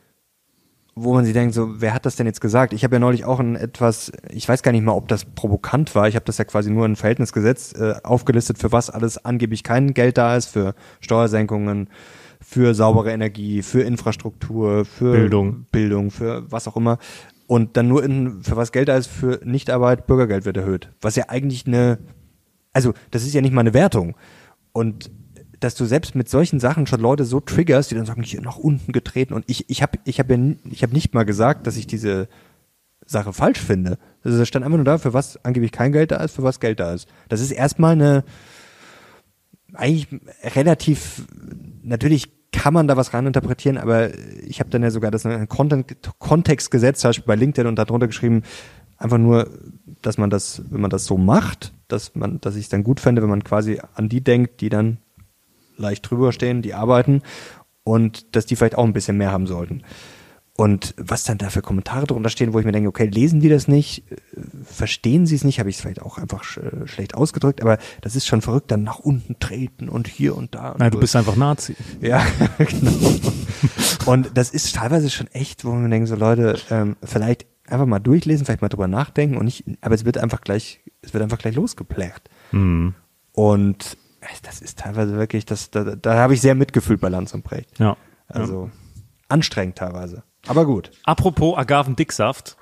wo man sich denkt, so, wer hat das denn jetzt gesagt? Ich habe ja neulich auch ein etwas, ich weiß gar nicht mal, ob das provokant war, ich habe das ja quasi nur in ein Verhältnis gesetzt, äh, aufgelistet, für was alles angeblich kein Geld da ist, für Steuersenkungen, für saubere Energie, für Infrastruktur, für Bildung, Bildung, für was auch immer. Und dann nur in, für was Geld da ist, für Nichtarbeit, Bürgergeld wird erhöht. Was ja eigentlich eine, also das ist ja nicht mal eine Wertung. Und dass du selbst mit solchen Sachen schon Leute so triggerst, die dann sagen, hier nach unten getreten, und ich ich habe ich habe ja ich habe nicht mal gesagt, dass ich diese Sache falsch finde. Also es stand einfach nur da, für was angeblich kein Geld da ist, für was Geld da ist. Das ist erstmal eine eigentlich relativ, natürlich kann man da was reininterpretieren, aber ich habe dann ja sogar das in einen Content, Kontext gesetzt, zum Beispiel bei LinkedIn, und darunter geschrieben, einfach nur, dass man das, wenn man das so macht, dass man, dass ich es dann gut fände, wenn man quasi an die denkt, die dann leicht drüber stehen, die arbeiten, und dass die vielleicht auch ein bisschen mehr haben sollten. Und was dann da für Kommentare drunter stehen, wo ich mir denke, okay, lesen die das nicht, verstehen sie es nicht, habe ich es vielleicht auch einfach sch- schlecht ausgedrückt, aber das ist schon verrückt, dann nach unten treten und hier und da. Und Nein, du bist einfach Nazi. Ja, genau. Und das ist teilweise schon echt, wo man denkt, so Leute, ähm, vielleicht einfach mal durchlesen, vielleicht mal drüber nachdenken und nicht, aber es wird einfach gleich, es wird einfach gleich losgeplärt. Mhm. Und das ist teilweise wirklich, das, da, da habe ich sehr mitgefühlt bei Lanz und Brecht. Ja. Also ja. anstrengend teilweise. Aber gut. Apropos Agavendicksaft.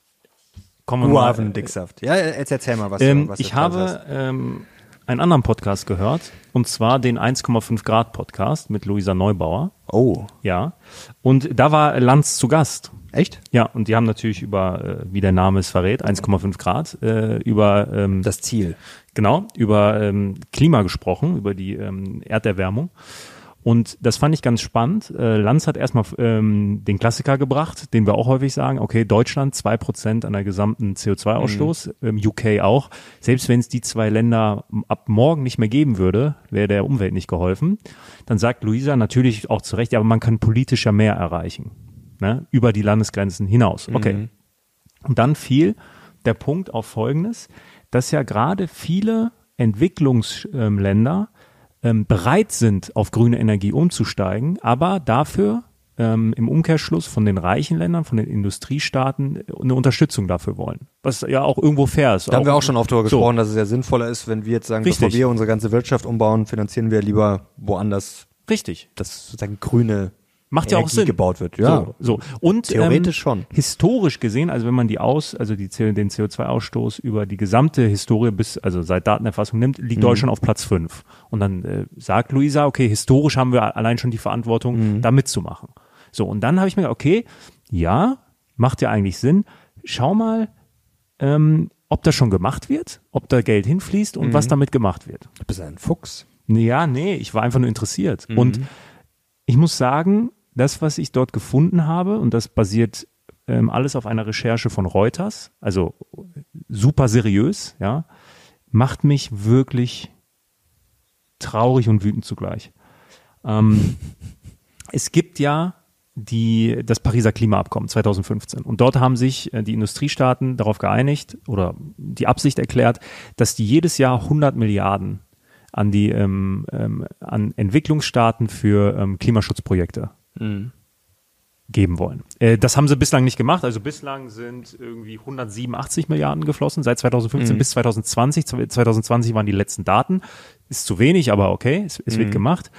Kommen wir mal. Guavendicksaft. Ja, jetzt erzähl mal, was, Ähm, du, was ich du draus habe ähm, einen anderen Podcast gehört, und zwar den eins Komma fünf Grad Podcast mit Luisa Neubauer. Oh. Ja. Und da war Lanz zu Gast. Echt? Ja, und die haben natürlich über, äh, wie der Name es verrät, eins Komma fünf Grad, äh, über ähm, das Ziel. Genau, über ähm, Klima gesprochen, über die ähm, Erderwärmung. Und das fand ich ganz spannend. Äh, Lanz hat erstmal ähm, den Klassiker gebracht, den wir auch häufig sagen, okay, Deutschland zwei Prozent an der gesamten C O zwei Ausstoß, mhm. ähm, U K auch. Selbst wenn es die zwei Länder ab morgen nicht mehr geben würde, wäre der Umwelt nicht geholfen. Dann sagt Luisa natürlich auch zu Recht, aber man kann politisch ja mehr erreichen, ne? Über die Landesgrenzen hinaus. Okay. Mhm. Und dann fiel der Punkt auf Folgendes, dass ja gerade viele Entwicklungsländer ähm, bereit sind, auf grüne Energie umzusteigen, aber dafür ähm, im Umkehrschluss von den reichen Ländern, von den Industriestaaten eine Unterstützung dafür wollen. Was ja auch irgendwo fair ist. Da haben wir auch schon oft darüber so. gesprochen, dass es ja sinnvoller ist, wenn wir jetzt sagen, Richtig. bevor wir unsere ganze Wirtschaft umbauen, finanzieren wir lieber woanders. Richtig. Das sozusagen grüne Macht ja auch Sinn. gebaut wird. Ja, so, so. Und theoretisch ähm, schon. Historisch gesehen, also wenn man die aus, also die, den C O zwei Ausstoß über die gesamte Historie bis, also seit Datenerfassung nimmt, liegt mhm. Deutschland auf Platz fünf. Und dann äh, sagt Luisa, okay, historisch haben wir allein schon die Verantwortung, mhm. da mitzumachen. So, und dann habe ich mir gedacht, okay, ja, macht ja eigentlich Sinn. Schau mal, ähm, ob das schon gemacht wird, ob da Geld hinfließt und mhm. was damit gemacht wird. Du bist ein Fuchs. Ja, nee, ich war einfach nur interessiert. Mhm. Und ich muss sagen, das, was ich dort gefunden habe, und das basiert ähm, alles auf einer Recherche von Reuters, also super seriös, ja, macht mich wirklich traurig und wütend zugleich. Ähm, es gibt ja die, das Pariser Klimaabkommen zweitausendfünfzehn und dort haben sich äh, die Industriestaaten darauf geeinigt oder die Absicht erklärt, dass die jedes Jahr hundert Milliarden an die ähm, ähm, an Entwicklungsstaaten für ähm, Klimaschutzprojekte Mhm. geben wollen. Äh, das haben sie bislang nicht gemacht. Also bislang sind irgendwie hundertsiebenundachtzig Milliarden geflossen seit zweitausendfünfzehn mhm. bis zweitausendzwanzig. zweitausendzwanzig waren die letzten Daten. Ist zu wenig, aber okay, es, es mhm. wird gemacht.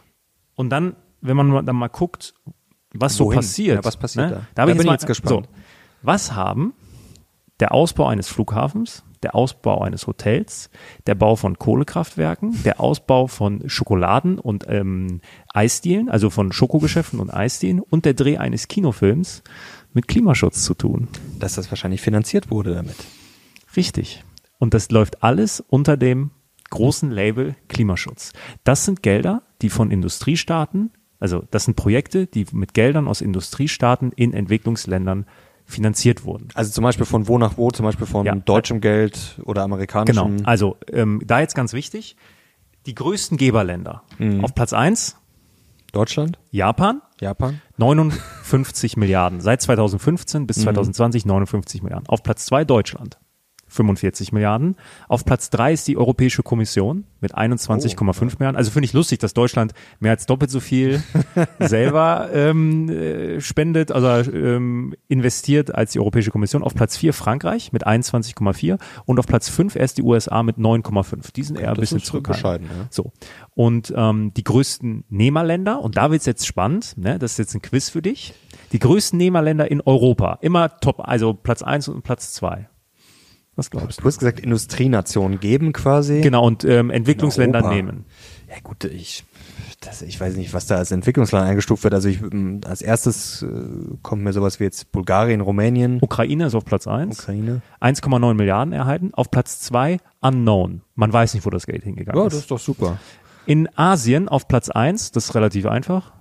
Und dann, wenn man dann mal guckt, was Wohin? so passiert. Ja, was passiert ne? da? Da, da ich bin ich mal, jetzt gespannt. So, was haben der Ausbau eines Flughafens, der Ausbau eines Hotels, der Bau von Kohlekraftwerken, der Ausbau von Schokoladen und ähm, Eisdielen, also von Schokogeschäften und Eisdielen und der Dreh eines Kinofilms mit Klimaschutz zu tun? Dass das wahrscheinlich finanziert wurde damit. Richtig. Und das läuft alles unter dem großen Label Klimaschutz. Das sind Gelder, die von Industriestaaten, also das sind Projekte, die mit Geldern aus Industriestaaten in Entwicklungsländern finanziert wurden. Also zum Beispiel von wo nach wo, zum Beispiel von ja. deutschem Geld oder amerikanischem. Genau, also ähm, da jetzt ganz wichtig, die größten Geberländer. Mhm. Auf Platz eins Deutschland, Japan, Japan, neunundfünfzig Milliarden, seit zweitausendfünfzehn bis mhm. zweitausendzwanzig neunundfünfzig Milliarden. Auf Platz zwei Deutschland, fünfundvierzig Milliarden. Auf Platz drei ist die Europäische Kommission mit einundzwanzig Komma fünf oh, Milliarden. Also finde ich lustig, dass Deutschland mehr als doppelt so viel selber ähm, äh, spendet, also ähm, investiert als die Europäische Kommission. Auf Platz vier Frankreich mit einundzwanzig Komma vier und auf Platz fünf erst die U S A mit neun Komma fünf. Die sind eher ein bisschen zurückhaltend. Ja. So. Und ähm, die größten Nehmerländer, und da wird's jetzt spannend, ne? Das ist jetzt ein Quiz für dich. Die größten Nehmerländer in Europa, immer top, also Platz eins und Platz zwei. Was glaubst du? Du hast gesagt, Industrienationen geben quasi. Genau, und ähm, Entwicklungsländer nehmen. Ja gut, ich, das, ich weiß nicht, was da als Entwicklungsland eingestuft wird. Also ich, als erstes äh, kommt mir sowas wie jetzt Bulgarien, Rumänien. Ukraine ist auf Platz eins. Ukraine. eins Komma neun Milliarden erhalten. Auf Platz zwei Unknown. Man weiß nicht, wo das Geld hingegangen ja, ist. Ja, das ist doch super. In Asien auf Platz eins, das ist relativ einfach.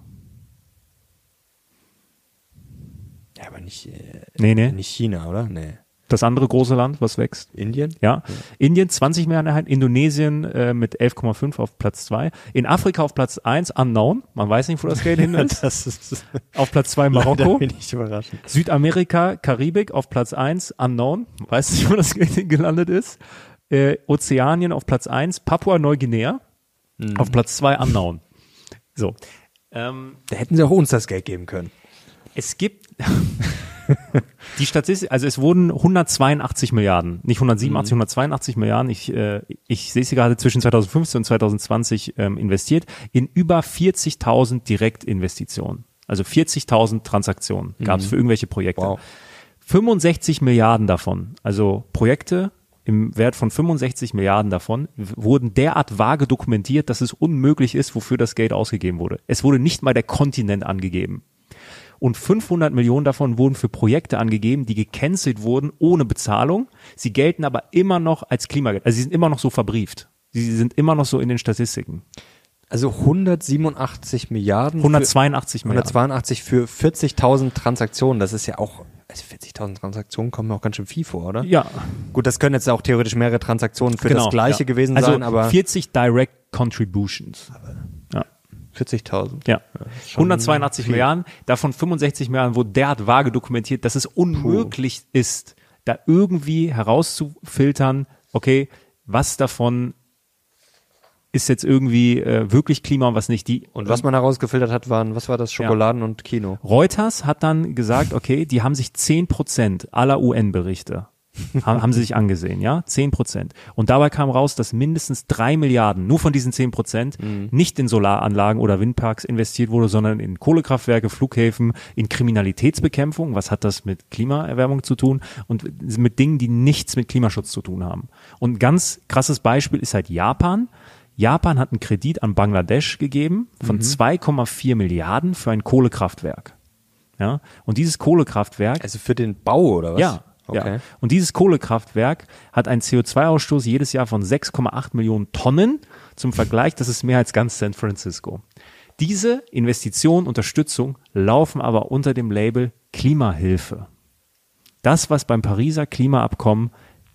Ja, aber nicht, äh, nee, nee. nicht China, oder? Nee. Das andere große Land, was wächst? Indien? Ja. ja. Indien zwanzig Milliarden erhalten, Indonesien äh, mit elf Komma fünf auf Platz zwei. In Afrika auf Platz eins Unknown, man weiß nicht, wo das Geld hin ist. Das ist auf Platz zwei Marokko. bin ich überrascht. Südamerika, Karibik auf Platz eins Unknown, man weiß nicht, wo das Geld gelandet ist. Äh, Ozeanien auf Platz eins, Papua-Neuguinea mhm. auf Platz zwei Unknown. So. Ähm, da hätten sie auch uns das Geld geben können. Es gibt Die Statistik, also es wurden hundertzweiundachtzig Milliarden, nicht hundertsiebenundachtzig, mhm. hundertzweiundachtzig Milliarden, ich, äh, ich sehe sie gerade zwischen zweitausendfünfzehn und zweitausendzwanzig ähm, investiert, in über vierzigtausend Direktinvestitionen. Also vierzigtausend Transaktionen gab es mhm. für irgendwelche Projekte. Wow. fünfundsechzig Milliarden davon, also Projekte im Wert von fünfundsechzig Milliarden davon, wurden derart vage dokumentiert, dass es unmöglich ist, wofür das Geld ausgegeben wurde. Es wurde nicht mal der Kontinent angegeben. Und fünfhundert Millionen davon wurden für Projekte angegeben, die gecancelt wurden ohne Bezahlung. Sie gelten aber immer noch als Klimageld. Also sie sind immer noch so verbrieft. Sie sind immer noch so in den Statistiken. Also hundertsiebenundachtzig Milliarden. hundertzweiundachtzig für, Milliarden. hundertzweiundachtzig für vierzigtausend Transaktionen. Das ist ja auch, also vierzigtausend Transaktionen kommen mir auch ganz schön viel vor, oder? Ja. Gut, das können jetzt auch theoretisch mehrere Transaktionen für genau, das Gleiche ja. gewesen also sein, aber. vierzig Direct Contributions. Ja. vierzigtausend. Ja. hundertzweiundachtzig viel. Milliarden, davon fünfundsechzig Milliarden wurde derart vage dokumentiert, dass es unmöglich Puh. ist, da irgendwie herauszufiltern, okay, was davon ist jetzt irgendwie äh, wirklich Klima und was nicht. Die Und was man herausgefiltert hat, waren, was war das, Schokoladen ja. und Kino? Reuters hat dann gesagt, okay, die haben sich zehn Prozent aller U N-Berichte haben, haben sie sich angesehen, ja, zehn Prozent. Und dabei kam raus, dass mindestens drei Milliarden nur von diesen zehn Prozent mhm. nicht in Solaranlagen oder Windparks investiert wurde, sondern in Kohlekraftwerke, Flughäfen, in Kriminalitätsbekämpfung. Was hat das mit Klimaerwärmung zu tun? Und mit Dingen, die nichts mit Klimaschutz zu tun haben. Und ein ganz krasses Beispiel ist halt Japan. Japan hat einen Kredit an Bangladesch gegeben von mhm. zwei Komma vier Milliarden für ein Kohlekraftwerk. Ja, und dieses Kohlekraftwerk. Also für den Bau oder was? Ja. Okay. Ja. Und dieses Kohlekraftwerk hat einen C O zwei Ausstoß jedes Jahr von sechs Komma acht Millionen Tonnen. Zum Vergleich, das ist mehr als ganz San Francisco. Diese Investitionen, Unterstützung laufen aber unter dem Label Klimahilfe. Das, was beim Pariser Klimaabkommen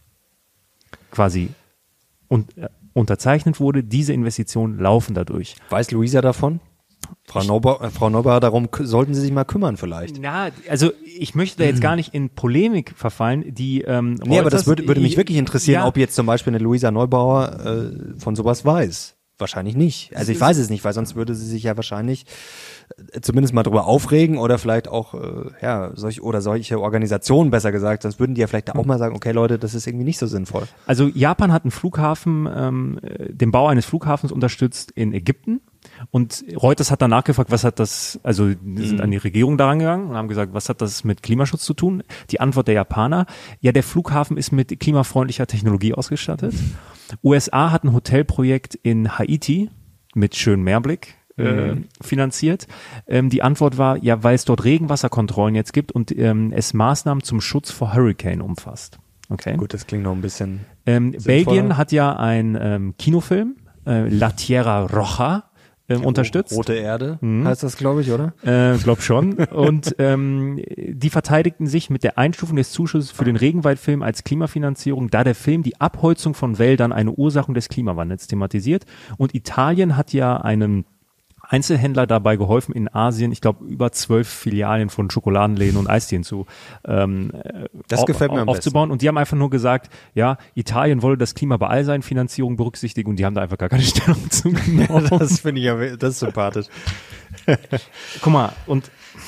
quasi und äh, unterzeichnet wurde, diese Investitionen laufen dadurch. Weiß Luisa davon? Frau Neubauer, Frau Neubauer, darum sollten Sie sich mal kümmern vielleicht. Na, also ich möchte da jetzt gar nicht in Polemik verfallen, die ähm, Nee, aber das würde, würde mich wirklich interessieren, ja. ob jetzt zum Beispiel eine Luisa Neubauer äh, von sowas weiß. Wahrscheinlich nicht. Also ich weiß es nicht, weil sonst würde sie sich ja wahrscheinlich äh, zumindest mal drüber aufregen oder vielleicht auch, äh, ja, solch, oder solche Organisationen besser gesagt, sonst würden die ja vielleicht auch mal sagen, okay Leute, das ist irgendwie nicht so sinnvoll. Also Japan hat einen Flughafen, ähm, den Bau eines Flughafens unterstützt in Ägypten. Und Reuters hat danach gefragt, was hat das, also die sind an die Regierung daran gegangen und haben gesagt, was hat das mit Klimaschutz zu tun? Die Antwort der Japaner, ja, der Flughafen ist mit klimafreundlicher Technologie ausgestattet. U S A hat ein Hotelprojekt in Haiti mit schönem Meerblick äh, mhm. finanziert. Ähm, die Antwort war, ja, weil es dort Regenwasserkontrollen jetzt gibt und ähm, es Maßnahmen zum Schutz vor Hurricane umfasst. Okay. Gut, das klingt noch ein bisschen ähm, Belgien hat ja einen ähm, Kinofilm, äh, La Tierra Roja, Ähm, ja, unterstützt. Rote Erde mhm. heißt das, glaube ich, oder? Äh, glaub schon. Und ähm, die verteidigten sich mit der Einstufung des Zuschusses für den Regenwaldfilm als Klimafinanzierung, da der Film die Abholzung von Wäldern eine Ursache des Klimawandels thematisiert. Und Italien hat ja einem Einzelhändler dabei geholfen, in Asien, ich glaube, über zwölf Filialen von Schokoladenläden und Eisdielen zu ähm, das gefällt mir am aufzubauen. besten. Und die haben einfach nur gesagt, ja, Italien wolle das Klima bei all seinen Finanzierungen berücksichtigen und die haben da einfach gar keine Stellung zu genommen. Ja, das finde ich ja, das ist sympathisch. Guck mal, und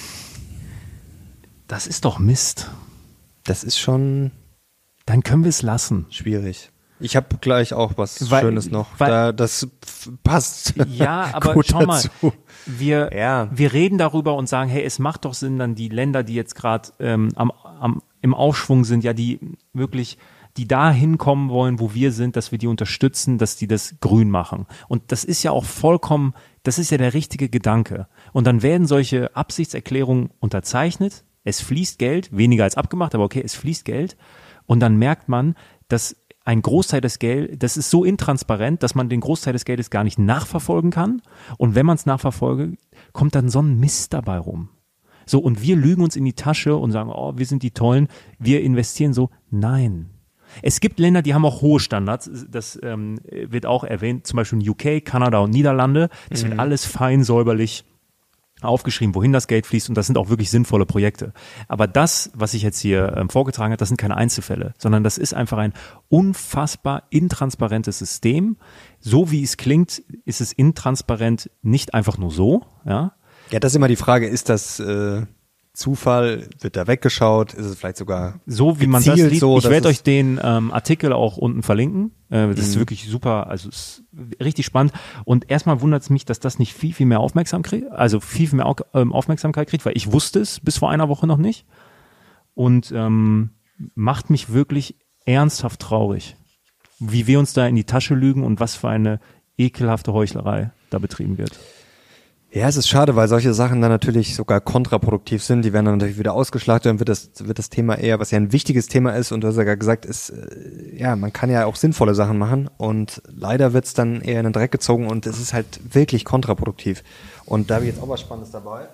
das ist doch Mist. Das ist schon... Dann können wir es lassen. Schwierig. Ich habe gleich auch was weil, Schönes noch. Weil, da, das passt. Ja, aber gut schau mal, dazu. wir ja. wir reden darüber und sagen, hey, es macht doch Sinn, dann die Länder, die jetzt gerade ähm, am, am im Aufschwung sind, ja, die wirklich, die da hinkommen wollen, wo wir sind, dass wir die unterstützen, dass die das grün machen. Und das ist ja auch vollkommen, das ist ja der richtige Gedanke. Und dann werden solche Absichtserklärungen unterzeichnet. Es fließt Geld, weniger als abgemacht, aber okay, es fließt Geld. Und dann merkt man, dass ein Großteil des Geldes, das ist so intransparent, dass man den Großteil des Geldes gar nicht nachverfolgen kann. Und wenn man es nachverfolge, kommt dann so ein Mist dabei rum. So, und wir lügen uns in die Tasche und sagen, oh, wir sind die Tollen, wir investieren so. Nein. Es gibt Länder, die haben auch hohe Standards. Das ähm, wird auch erwähnt, zum Beispiel in U K, Kanada und Niederlande. Das mhm. wird alles fein säuberlich aufgeschrieben, wohin das Geld fließt, und das sind auch wirklich sinnvolle Projekte. Aber das, was ich jetzt hier ähm, vorgetragen habe, das sind keine Einzelfälle, sondern das ist einfach ein unfassbar intransparentes System. So wie es klingt, ist es intransparent nicht einfach nur so, ja. Ja, das ist immer die Frage, ist das, äh, Zufall, wird da weggeschaut, ist es vielleicht sogar so, wie man das sieht. So, ich werde euch den ähm, Artikel auch unten verlinken. Äh, das mhm. ist wirklich super, also ist richtig spannend. Und erstmal wundert es mich, dass das nicht viel, viel mehr Aufmerksamkeit kriegt, also viel, viel mehr Au- ähm, Aufmerksamkeit kriegt, weil ich wusste es bis vor einer Woche noch nicht. Und ähm, macht mich wirklich ernsthaft traurig, wie wir uns da in die Tasche lügen und was für eine ekelhafte Heuchlerei da betrieben wird. Ja, es ist schade, weil solche Sachen dann natürlich sogar kontraproduktiv sind. Die werden dann natürlich wieder ausgeschlachtet, dann wird das, wird das Thema eher, was ja ein wichtiges Thema ist, und du hast ja gerade gesagt, ist, äh, ja, man kann ja auch sinnvolle Sachen machen, und leider wird's dann eher in den Dreck gezogen, und es ist halt wirklich kontraproduktiv. Und da habe ich jetzt auch was Spannendes dabei.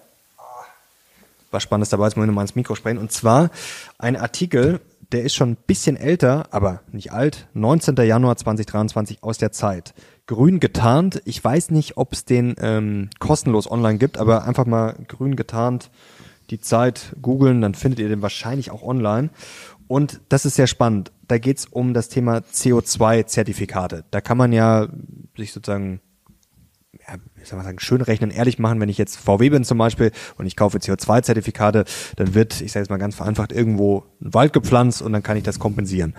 Was Spannendes dabei, jetzt muss ich nochmal ins Mikro sprechen. Und zwar ein Artikel, der ist schon ein bisschen älter, aber nicht alt, neunzehnten Januar zweitausenddreiundzwanzig aus der Zeit. Grün getarnt, ich weiß nicht, ob es den ähm, kostenlos online gibt, aber einfach mal grün getarnt die Zeit googeln, dann findet ihr den wahrscheinlich auch online. Und das ist sehr spannend. Da geht's um das Thema C O zwei Zertifikate. Da kann man ja sich sozusagen, ja, ich soll mal sagen, schön rechnen, ehrlich machen. Wenn ich jetzt V W bin zum Beispiel und ich kaufe C O zwei Zertifikate, dann wird, ich sage jetzt mal ganz vereinfacht, irgendwo ein Wald gepflanzt und dann kann ich das kompensieren.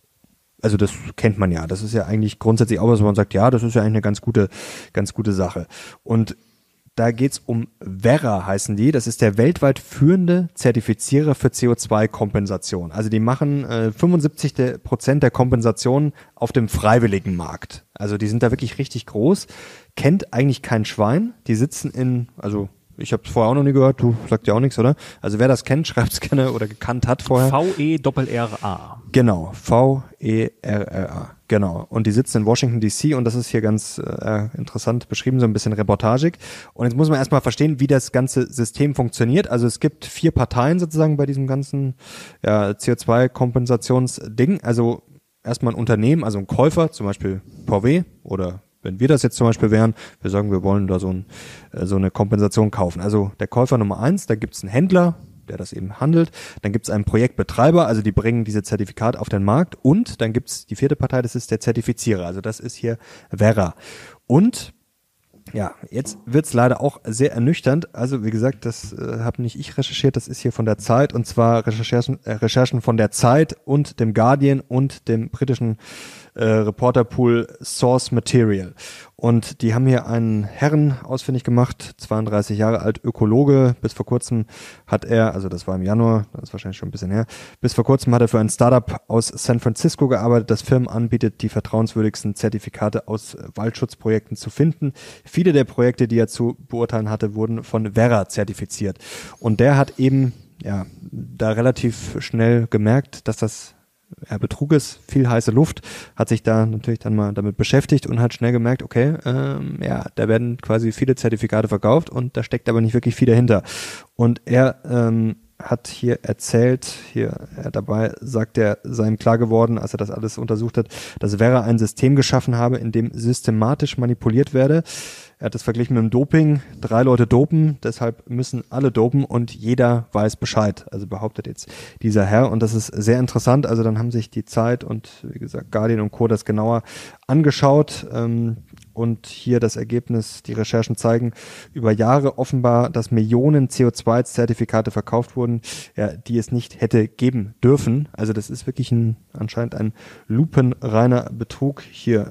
Also das kennt man ja. Das ist ja eigentlich grundsätzlich auch was, wo man sagt, ja, das ist ja eigentlich eine ganz gute, ganz gute Sache. Und da geht's um Verra, heißen die. Das ist der weltweit führende Zertifizierer für C O zwei Kompensation. Also die machen äh, fünfundsiebzig Prozent der Kompensation auf dem freiwilligen Markt. Also die sind da wirklich richtig groß. Kennt eigentlich kein Schwein. Die sitzen in, also ich habe es vorher auch noch nie gehört, du sagst ja auch nichts, oder? Also wer das kennt, schreibt es gerne oder gekannt hat vorher. V E R R A. Genau, V E R R A, genau. Und die sitzen in Washington D C, und das ist hier ganz äh, interessant beschrieben, so ein bisschen reportagig. Und jetzt muss man erstmal verstehen, wie das ganze System funktioniert. Also es gibt vier Parteien sozusagen bei diesem ganzen ja, C O zwei Kompensationsding. Also erstmal ein Unternehmen, also ein Käufer, zum Beispiel V W oder wenn wir das jetzt zum Beispiel wären, wir sagen, wir wollen da so, ein, so eine Kompensation kaufen. Also der Käufer Nummer eins, da gibt es einen Händler, der das eben handelt. Dann gibt es einen Projektbetreiber, also die bringen diese Zertifikate auf den Markt. Und dann gibt es die vierte Partei, das ist der Zertifizierer. Also das ist hier Verra. Und ja, jetzt wird's leider auch sehr ernüchternd. Also wie gesagt, das äh, habe nicht ich recherchiert, das ist hier von der Zeit, und zwar Recherchen, äh, Recherchen von der Zeit und dem Guardian und dem britischen äh, Reporterpool Source Material. Und die haben hier einen Herren ausfindig gemacht, zweiunddreißig Jahre alt, Ökologe. Bis vor kurzem hat er, also das war im Januar, das ist wahrscheinlich schon ein bisschen her, bis vor kurzem hat er für ein Startup aus San Francisco gearbeitet, das Firmen anbietet, die vertrauenswürdigsten Zertifikate aus Waldschutzprojekten zu finden. Viele der Projekte, die er zu beurteilen hatte, wurden von Verra zertifiziert. Und der hat eben ja da relativ schnell gemerkt, dass das ja, Betrug ist, viel heiße Luft, hat sich da natürlich dann mal damit beschäftigt und hat schnell gemerkt, okay, ähm, ja, da werden quasi viele Zertifikate verkauft, und da steckt aber nicht wirklich viel dahinter. Und er ähm, hat hier erzählt, hier er dabei sagt er, sei ihm klar geworden, als er das alles untersucht hat, dass Verra ein System geschaffen habe, in dem systematisch manipuliert werde. Er hat das verglichen mit dem Doping. Drei Leute dopen, deshalb müssen alle dopen, und jeder weiß Bescheid. Also behauptet jetzt dieser Herr, und das ist sehr interessant. Also dann haben sich die Zeit und wie gesagt Guardian und Co. das genauer angeschaut. Ähm, und hier das Ergebnis, die Recherchen zeigen über Jahre offenbar, dass Millionen C O zwei Zertifikate verkauft wurden, ja, die es nicht hätte geben dürfen. Also das ist wirklich ein, anscheinend ein lupenreiner Betrug hier.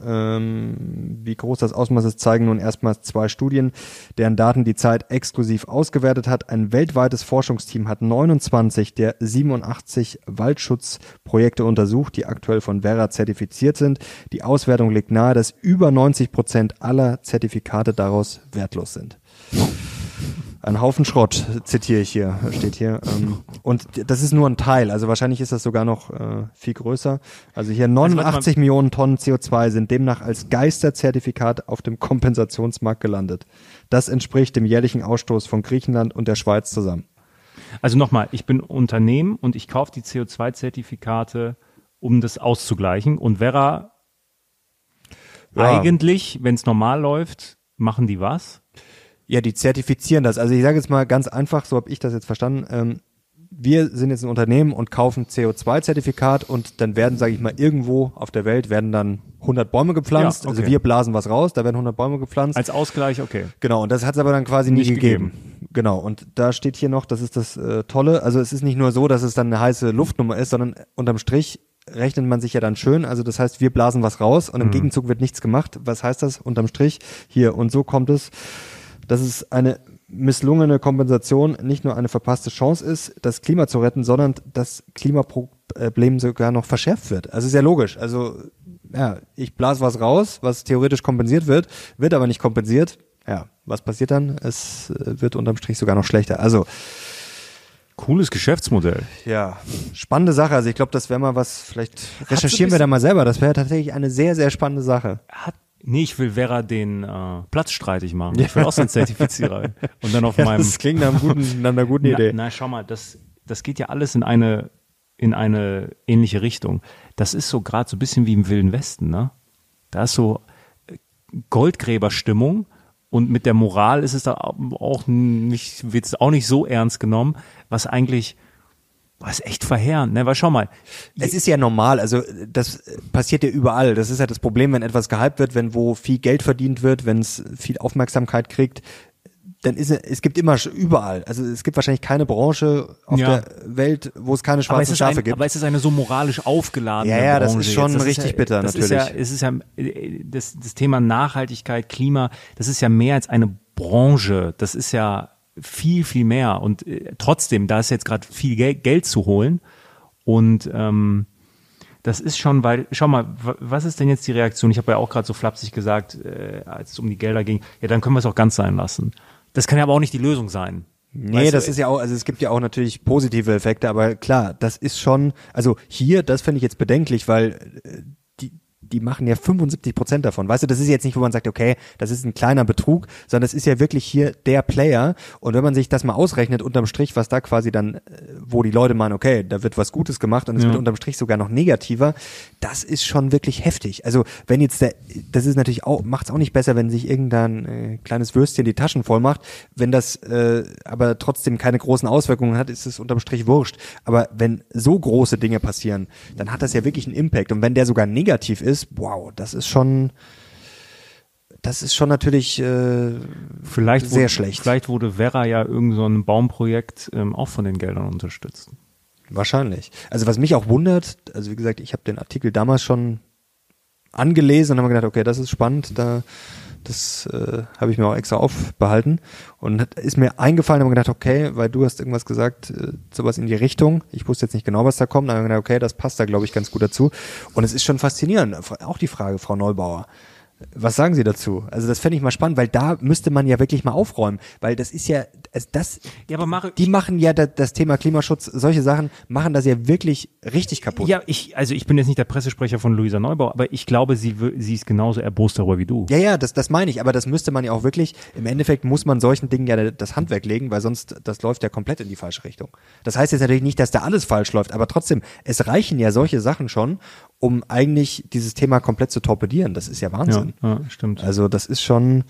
Ähm, wie groß das Ausmaß ist, zeigen nun erstmals zwei Studien, deren Daten die Zeit exklusiv ausgewertet hat. Ein weltweites Forschungsteam hat neunundzwanzig der siebenundachtzig Waldschutzprojekte untersucht, die aktuell von Verra zertifiziert sind. Die Auswertung legt nahe, dass über neunzig Prozent aller Zertifikate daraus wertlos sind. Ein Haufen Schrott, zitiere ich hier, steht hier. Und das ist nur ein Teil, also wahrscheinlich ist das sogar noch äh, viel größer. Also hier neunundachtzig Millionen Tonnen C O zwei sind demnach als Geisterzertifikat auf dem Kompensationsmarkt gelandet. Das entspricht dem jährlichen Ausstoß von Griechenland und der Schweiz zusammen. Also nochmal, ich bin Unternehmen und ich kaufe die C O zwei Zertifikate, um das auszugleichen. Und Verra, ja. Eigentlich, wenn es normal läuft, machen die was? Ja, die zertifizieren das. Also ich sage jetzt mal ganz einfach, so habe ich das jetzt verstanden, ähm, wir sind jetzt ein Unternehmen und kaufen C O zwei Zertifikat und dann werden, sage ich mal, irgendwo auf der Welt werden dann hundert Bäume gepflanzt. Ja, okay. Also wir blasen was raus, da werden hundert Bäume gepflanzt. Als Ausgleich, okay. Genau, und das hat es aber dann quasi nie Nicht gegeben. gegeben. Genau, und da steht hier noch, das ist das äh, Tolle, also es ist nicht nur so, dass es dann eine heiße Luftnummer ist, sondern unterm Strich rechnet man sich ja dann schön, also das heißt, wir blasen was raus und im Mhm. Gegenzug wird nichts gemacht. Was heißt das unterm Strich? Hier, und so kommt es, dass es eine misslungene Kompensation nicht nur eine verpasste Chance ist, das Klima zu retten, sondern das Klimaproblem sogar noch verschärft wird. Also ist ja logisch. Also ja, ich blase was raus, was theoretisch kompensiert wird, wird aber nicht kompensiert. Ja, was passiert dann? Es äh, wird unterm Strich sogar noch schlechter. Also Cooles Geschäftsmodell. ja, spannende Sache. Also ich glaube, das wäre mal was, vielleicht recherchieren so wir da mal selber. Das wäre tatsächlich eine sehr, sehr spannende Sache. Hat, nee, ich will Vera den äh, Platz streitig machen. Ich will auch so einen Zertifizierer. Und dann auf Ja, meinem... das klingt nach, einem guten, nach einer guten Idee. Na, na, schau mal, das, das geht ja alles in eine, in eine ähnliche Richtung. Das ist so gerade so ein bisschen wie im Wilden Westen, ne? Da ist so äh, Goldgräberstimmung und mit der Moral ist es da auch nicht, wird es auch nicht so ernst genommen, was eigentlich, was echt verheerend, ne? Weil schau mal. Es ist ja normal, also das passiert ja überall. Das ist ja das Problem, wenn etwas gehypt wird, wenn wo viel Geld verdient wird, wenn es viel Aufmerksamkeit kriegt, dann ist es, es gibt immer sch- überall. Also es gibt wahrscheinlich keine Branche auf Ja. der Welt, wo es keine aber es, schwarzen ist Schafe ein, gibt. aber es ist eine so moralisch aufgeladene Ja, ja, das Branche ist schon jetzt. Das richtig ist ja, bitter, das natürlich. Ist ja, es ist ja, äh, das, das Thema Nachhaltigkeit, Klima, das ist ja mehr als eine Branche. Das ist ja viel, viel mehr. Und äh, trotzdem, da ist jetzt gerade viel Gel- Geld zu holen. Und ähm, das ist schon, weil, schau mal, w- was ist denn jetzt die Reaktion? Ich habe ja auch gerade so flapsig gesagt, äh, als es um die Gelder ging, ja, dann können wir es auch ganz sein lassen. Das kann ja aber auch nicht die Lösung sein. Nee, Weißt das du, ist ja auch, also es gibt ja auch natürlich positive Effekte, aber klar, das ist schon, also hier, das finde ich jetzt bedenklich, weil äh, die die machen ja fünfundsiebzig Prozent davon. Weißt du, das ist jetzt nicht, wo man sagt, okay, das ist ein kleiner Betrug, sondern das ist ja wirklich hier der Player. Und wenn man sich das mal ausrechnet, unterm Strich, was da quasi dann, äh, wo die Leute meinen, okay, da wird was Gutes gemacht und es Ja. wird unterm Strich sogar noch negativer, das ist schon wirklich heftig. Also wenn jetzt der, das ist natürlich auch, macht es auch nicht besser, wenn sich irgendein äh, kleines Würstchen die Taschen voll macht. Wenn das äh, aber trotzdem keine großen Auswirkungen hat, ist es unterm Strich wurscht. Aber wenn so große Dinge passieren, dann hat das ja wirklich einen Impact. Und wenn der sogar negativ ist, wow, das ist schon, das ist schon natürlich äh, vielleicht sehr wurde, schlecht. Vielleicht wurde Vera ja irgend so ein Baumprojekt ähm, auch von den Geldern unterstützt. Wahrscheinlich. Also was mich auch wundert, also wie gesagt, ich habe den Artikel damals schon angelesen und habe mir gedacht, okay, das ist spannend, da das äh, habe ich mir auch extra aufbehalten und hat, ist mir eingefallen, habe mir gedacht, okay, weil du hast irgendwas gesagt, äh, sowas in die Richtung. Ich wusste jetzt nicht genau, was da kommt, aber habe mir gedacht, okay, das passt da, glaube ich, ganz gut dazu. Und es ist schon faszinierend. Auch die Frage, Frau Neubauer. Was sagen Sie dazu? Also das fände ich mal spannend, weil da müsste man ja wirklich mal aufräumen, weil das ist ja, also das, Ja, aber Mario, die machen ja das, das Thema Klimaschutz, solche Sachen machen das ja wirklich richtig kaputt. Ja, ich, also ich bin jetzt nicht der Pressesprecher von Luisa Neubauer, aber ich glaube, sie, w- sie ist genauso erbost darüber wie du. Ja, ja, das, das meine ich, aber das müsste man ja auch wirklich, im Endeffekt muss man solchen Dingen ja das Handwerk legen, weil sonst, das läuft ja komplett in die falsche Richtung. Das heißt jetzt natürlich nicht, dass da alles falsch läuft, aber trotzdem, es reichen ja solche Sachen schon, um eigentlich dieses Thema komplett zu torpedieren. Das ist ja Wahnsinn. Ja, ja, stimmt. Also das ist schon,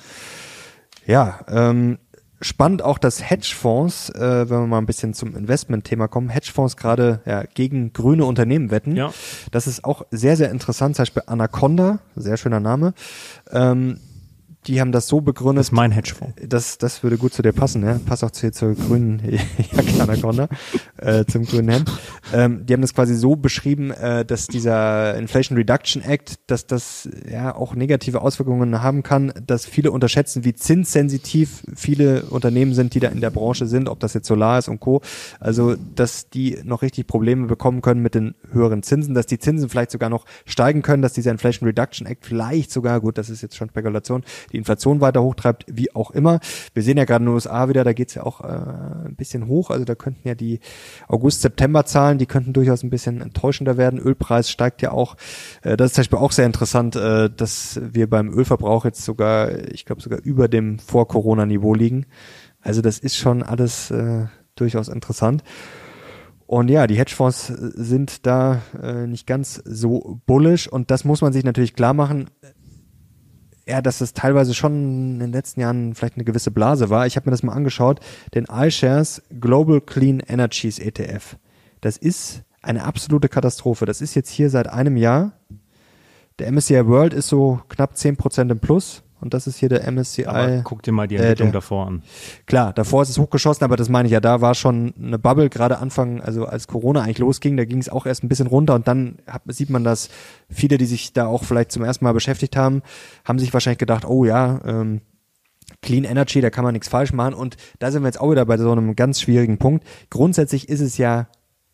ja, ähm, spannend auch, dass Hedgefonds, äh, wenn wir mal ein bisschen zum Investment-Thema kommen, Hedgefonds gerade ja, gegen grüne Unternehmen wetten. Ja. Das ist auch sehr, sehr interessant. Zum Beispiel Anaconda, sehr schöner Name. Ähm, die haben das so begründet. Das ist mein Hedgefonds. Das, das würde gut zu dir passen, ja. Passt auch zu, zur grünen Jacke Anaconda, äh, zum grünen Hemd. Ähm, die haben das quasi so beschrieben, äh, dass dieser Inflation Reduction Act, dass das ja auch negative Auswirkungen haben kann, dass viele unterschätzen, wie zinssensitiv viele Unternehmen sind, die da in der Branche sind, ob das jetzt Solar ist und Co. Also, dass die noch richtig Probleme bekommen können mit den höheren Zinsen, dass die Zinsen vielleicht sogar noch steigen können, dass dieser Inflation Reduction Act vielleicht sogar, gut, das ist jetzt schon Spekulation, die Inflation weiter hochtreibt, wie auch immer. Wir sehen ja gerade in den U S A wieder, da geht's ja auch äh, ein bisschen hoch, also da könnten ja die August-September-Zahlen, die könnten durchaus ein bisschen enttäuschender werden. Ölpreis steigt ja auch. Äh, das ist zum Beispiel auch sehr interessant, äh, dass wir beim Ölverbrauch jetzt sogar, ich glaube sogar über dem Vor-Corona-Niveau liegen. Also das ist schon alles äh, durchaus interessant. Und ja, die Hedgefonds sind da äh, nicht ganz so bullish und das muss man sich natürlich klar machen. ja, dass es teilweise schon in den letzten Jahren vielleicht eine gewisse Blase war. Ich habe mir das mal angeschaut, den iShares Global Clean Energies E T F. Das ist eine absolute Katastrophe. Das ist jetzt hier seit einem Jahr. Der M S C I World ist so knapp zehn Prozent im Plus und das ist hier der M S C I. Aber guck dir mal die Entwicklung äh, der, davor an. Klar, davor ist es hochgeschossen, aber das meine ich ja, da war schon eine Bubble, gerade Anfang, also als Corona eigentlich losging, da ging es auch erst ein bisschen runter und dann hat, sieht man, dass viele, die sich da auch vielleicht zum ersten Mal beschäftigt haben, haben sich wahrscheinlich gedacht, oh ja, ähm, Clean Energy, da kann man nichts falsch machen und da sind wir jetzt auch wieder bei so einem ganz schwierigen Punkt. Grundsätzlich ist es ja,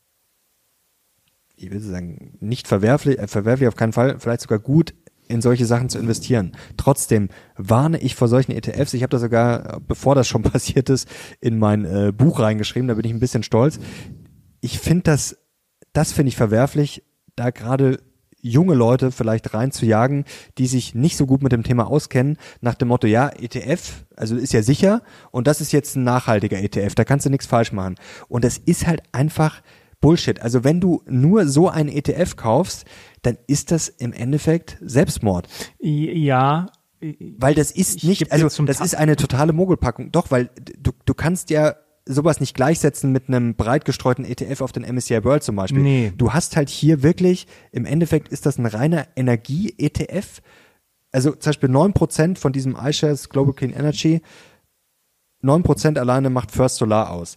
ich will sagen, nicht verwerflich, äh, verwerflich auf keinen Fall, vielleicht sogar gut, in solche Sachen zu investieren. Trotzdem warne ich vor solchen E T Fs. Ich habe das sogar, bevor das schon passiert ist, in mein äh, Buch reingeschrieben. Da bin ich ein bisschen stolz. Ich finde das, das finde ich verwerflich, da gerade junge Leute vielleicht reinzujagen, die sich nicht so gut mit dem Thema auskennen, nach dem Motto, ja, E T F, also ist ja sicher und das ist jetzt ein nachhaltiger E T F, da kannst du nichts falsch machen. Und das ist halt einfach Bullshit. Also wenn du nur so einen E T F kaufst, dann ist das im Endeffekt Selbstmord. Ja. Weil das ist nicht, also das ist eine totale Mogelpackung. Doch, weil du, du kannst ja sowas nicht gleichsetzen mit einem breit gestreuten E T F auf den M S C I World zum Beispiel. Nee. Du hast halt hier wirklich, im Endeffekt ist das ein reiner Energie-E T F. Also zum Beispiel neun Prozent von diesem iShares Global Clean Energy, neun Prozent alleine macht First Solar aus.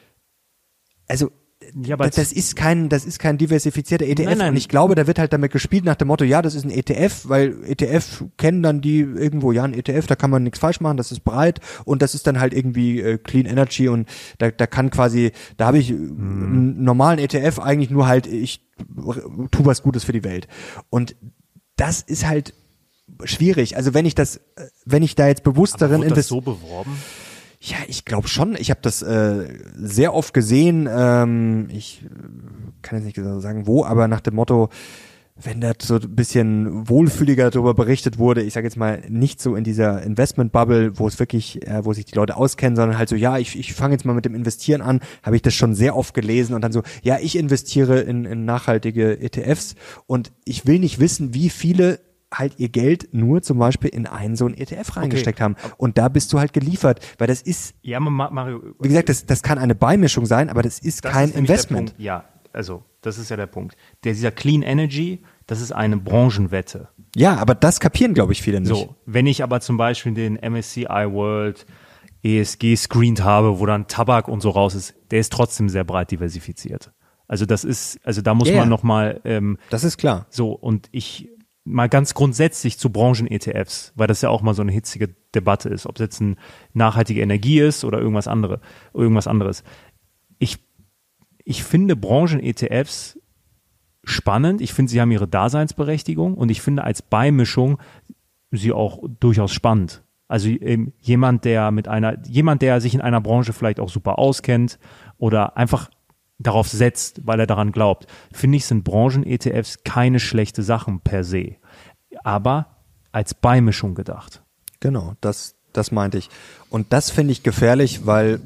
Also Ja, aber das, das ist kein, das ist kein diversifizierter E T F. Nein, nein. Und ich glaube, da wird halt damit gespielt nach dem Motto, ja, das ist ein E T F, weil E T F kennen dann die irgendwo, ja, ein E T F, da kann man nichts falsch machen, das ist breit und das ist dann halt irgendwie äh, Clean Energy und da, da kann quasi, da habe ich hm. einen normalen E T F eigentlich nur halt, ich tu was Gutes für die Welt. Und das ist halt schwierig. Also wenn ich das, wenn ich da jetzt bewusst aber darin investiere. Wird das so beworben? Ja, ich glaube schon. Ich habe das äh, sehr oft gesehen. Ähm, ich kann jetzt nicht genau sagen, wo, aber nach dem Motto, wenn da so ein bisschen wohlfühliger darüber berichtet wurde, ich sage jetzt mal nicht so in dieser Investment-Bubble, wo es wirklich, äh, wo sich die Leute auskennen, sondern halt so, ja, ich, ich fange jetzt mal mit dem Investieren an, habe ich das schon sehr oft gelesen und dann so, ja, ich investiere in, in nachhaltige E T Fs und ich will nicht wissen, wie viele halt ihr Geld nur zum Beispiel in einen so einen E T F reingesteckt okay. haben. Und da bist du halt geliefert, weil das ist, ja, Mario, wie gesagt, das, das kann eine Beimischung sein, aber das ist das kein ist Investment. Ja, also das ist ja der Punkt. Der, dieser Clean Energy, das ist eine Branchenwette. Ja, aber das kapieren, glaube ich, viele nicht. So, wenn ich aber zum Beispiel den M S C I World E S G screened habe, wo dann Tabak und so raus ist, der ist trotzdem sehr breit diversifiziert. Also das ist, also da muss yeah. man nochmal ähm, das ist klar. So, und ich mal ganz grundsätzlich zu Branchen-E T Fs, weil das ja auch mal so eine hitzige Debatte ist, ob es jetzt eine nachhaltige Energie ist oder irgendwas andere, irgendwas anderes. Ich, ich finde Branchen-E T Fs spannend. Ich finde, sie haben ihre Daseinsberechtigung und ich finde als Beimischung sie auch durchaus spannend. Also ähm, jemand, der mit einer, jemand, der sich in einer Branche vielleicht auch super auskennt oder einfach darauf setzt, weil er daran glaubt, finde ich, sind Branchen-E T Fs keine schlechte Sachen per se, aber als Beimischung gedacht. Genau, das, das meinte ich. Und das finde ich gefährlich, weil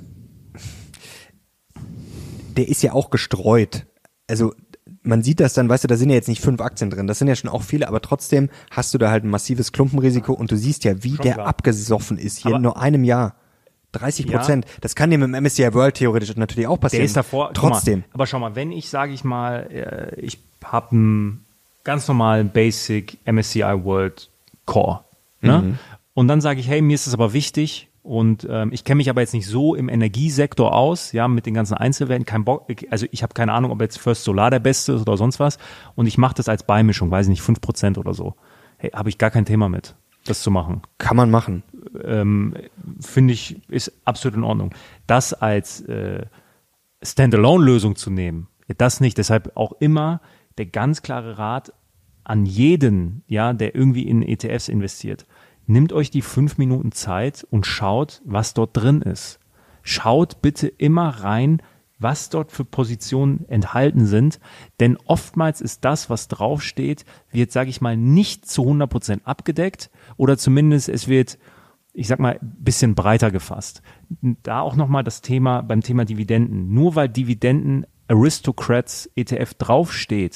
der ist ja auch gestreut. Also man sieht das dann, weißt du, da sind ja jetzt nicht fünf Aktien drin, das sind ja schon auch viele, aber trotzdem hast du da halt ein massives Klumpenrisiko und du siehst ja, wie schon der klar. abgesoffen ist hier aber in nur einem Jahr. dreißig Prozent. Ja. Das kann dir mit dem M S C I World theoretisch natürlich auch passieren. Der ist davor. Trotzdem. Mal, aber schau mal, wenn ich, sage ich mal, ich habe einen ganz normalen Basic M S C I World Core. Ne? Mhm. Und dann sage ich, hey, mir ist das aber wichtig und ähm, ich kenne mich aber jetzt nicht so im Energiesektor aus, ja, mit den ganzen Einzelwerten. Kein Bock, also ich habe keine Ahnung, ob jetzt First Solar der Beste ist oder sonst was. Und ich mache das als Beimischung, weiß ich nicht, fünf Prozent oder so. Hey, habe ich gar kein Thema mit, das zu machen. Kann man machen. Ähm, finde ich, ist absolut in Ordnung. Das als äh, Standalone-Lösung zu nehmen, das nicht. Deshalb auch immer der ganz klare Rat an jeden, ja, der irgendwie in E T Fs investiert. Nehmt euch die fünf Minuten Zeit und schaut, was dort drin ist. Schaut bitte immer rein, was dort für Positionen enthalten sind, denn oftmals ist das, was draufsteht, wird, sage ich mal, nicht zu hundert Prozent abgedeckt oder zumindest es wird, ich sag mal, ein bisschen breiter gefasst. Da auch nochmal das Thema beim Thema Dividenden. Nur weil Dividenden Aristocrats E T F draufsteht,